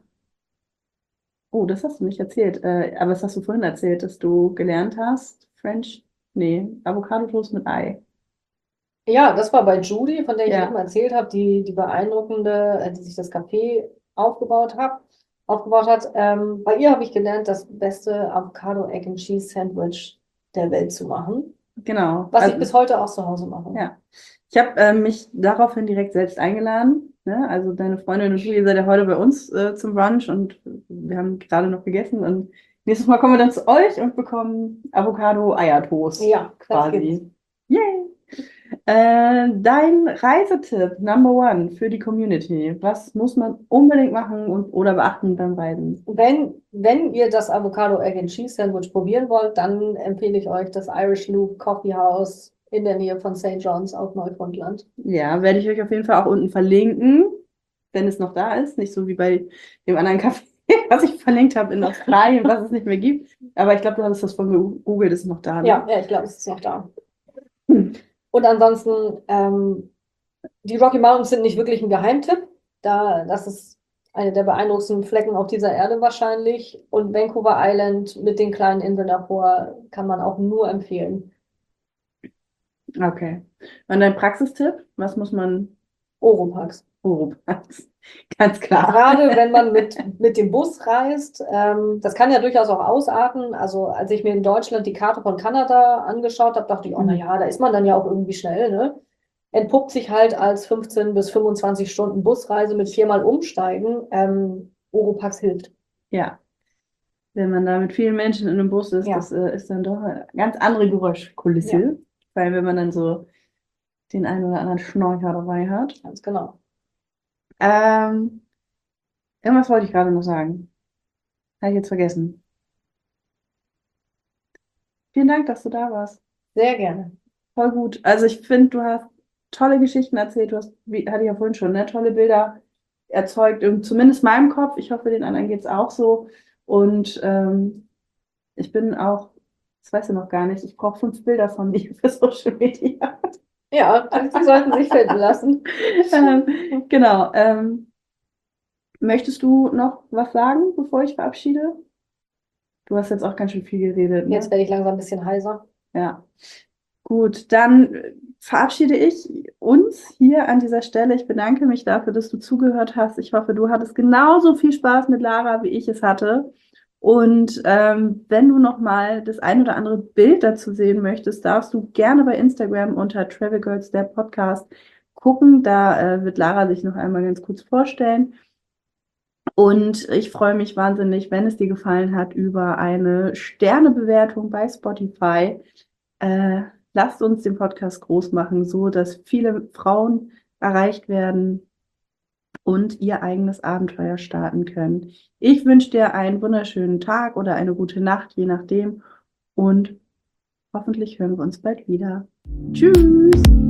Speaker 1: oh, das hast du nicht erzählt, äh, aber das hast du vorhin erzählt, dass du gelernt hast, French, nee, Avocado-Toast mit Ei.
Speaker 2: Ja, das war bei Judy, von der ich eben
Speaker 1: Ja,
Speaker 2: erzählt habe, die, die beeindruckende, äh, die sich das Café aufgebaut hat, aufgebaut hat. Ähm, bei ihr habe ich gelernt, das beste Avocado Egg and Cheese Sandwich der Welt zu machen,
Speaker 1: genau.
Speaker 2: was ich
Speaker 1: Also,
Speaker 2: bis heute auch zu Hause mache.
Speaker 1: ja. Ich habe äh, mich daraufhin direkt selbst eingeladen. Ne? Also deine Freundin und du, ihr seid ja heute bei uns äh, zum Brunch und wir haben gerade noch gegessen und nächstes Mal kommen wir dann zu euch und bekommen Avocado-Eiertoast
Speaker 2: Ja, das gibt's.
Speaker 1: quasi. Yay! Äh, dein Reisetipp Number One für die Community. Was muss man unbedingt machen und oder beachten beim Reisen?
Speaker 2: Wenn, wenn ihr das Avocado Egg and Cheese Sandwich probieren wollt, dann empfehle ich euch das Irish Loop Coffee House in der Nähe von Saint John's auf Neufundland.
Speaker 1: Ja, werde ich euch auf jeden Fall auch unten verlinken, wenn es noch da ist. Nicht so wie bei dem anderen Café, was ich verlinkt habe in Australien, was es nicht mehr gibt. Aber ich glaube, du hast das von Google, das ist noch da,
Speaker 2: Ja,
Speaker 1: ne?
Speaker 2: ja, ich glaube, es ist noch da.
Speaker 1: Hm.
Speaker 2: Und ansonsten, ähm, die Rocky Mountains sind nicht wirklich ein Geheimtipp. Da, das ist eine der beeindruckendsten Flecken auf dieser Erde wahrscheinlich. Und Vancouver Island mit den kleinen Inseln davor kann man auch nur empfehlen.
Speaker 1: Okay. Und dein Praxistipp? Was muss man
Speaker 2: Oropax.
Speaker 1: Europas? Ganz klar.
Speaker 2: Gerade wenn man mit, mit dem Bus reist, ähm, das kann ja durchaus auch ausarten. Also als ich mir in Deutschland die Karte von Kanada angeschaut habe, dachte ich, oh na
Speaker 1: Mhm.
Speaker 2: ja, da ist man dann ja auch irgendwie schnell, ne? Entpuppt sich halt als fünfzehn bis fünfundzwanzig Stunden Busreise mit viermal Umsteigen. Ähm, Oropax hilft.
Speaker 1: Ja, wenn man da mit vielen Menschen in einem Bus ist,
Speaker 2: Ja,
Speaker 1: das äh, ist dann doch eine ganz andere
Speaker 2: ja,
Speaker 1: Geräuschkulisse. Weil wenn man dann so den einen oder anderen Schnorcher dabei hat.
Speaker 2: ganz genau.
Speaker 1: Ähm, irgendwas wollte ich gerade noch sagen. Habe ich jetzt vergessen. Vielen Dank, dass du da warst.
Speaker 2: Sehr gerne.
Speaker 1: Voll gut. Also ich finde, du hast tolle Geschichten erzählt. Du hast, wie hatte ich ja vorhin schon, ne, tolle Bilder erzeugt. Und zumindest meinem Kopf. Ich hoffe, den anderen geht es auch so. Und ähm, ich bin auch, das weißt du noch gar nicht, ich brauche fünf Bilder von dir für Social Media.
Speaker 2: Ja, die, die sollten sich finden lassen.
Speaker 1: ähm, genau. Ähm, möchtest du noch was sagen, bevor ich verabschiede? Du hast jetzt auch ganz schön viel geredet,
Speaker 2: Jetzt
Speaker 1: ne?
Speaker 2: werde ich langsam ein bisschen heiser.
Speaker 1: Ja. Gut, dann äh, verabschiede ich uns hier an dieser Stelle. Ich bedanke mich dafür, dass du zugehört hast. Ich hoffe, du hattest genauso viel Spaß mit Lara, wie ich es hatte. Und ähm, wenn du noch mal das ein oder andere Bild dazu sehen möchtest, darfst du gerne bei Instagram unter Travel Girls der Podcast gucken. Da äh, wird Lara sich noch einmal ganz kurz vorstellen. Und ich freue mich wahnsinnig, wenn es dir gefallen hat, über eine Sternebewertung bei Spotify. Äh, lasst uns den Podcast groß machen, so dass viele Frauen erreicht werden und ihr eigenes Abenteuer starten können. Ich wünsche dir einen wunderschönen Tag oder eine gute Nacht, je nachdem. Und hoffentlich hören wir uns bald wieder. Tschüss!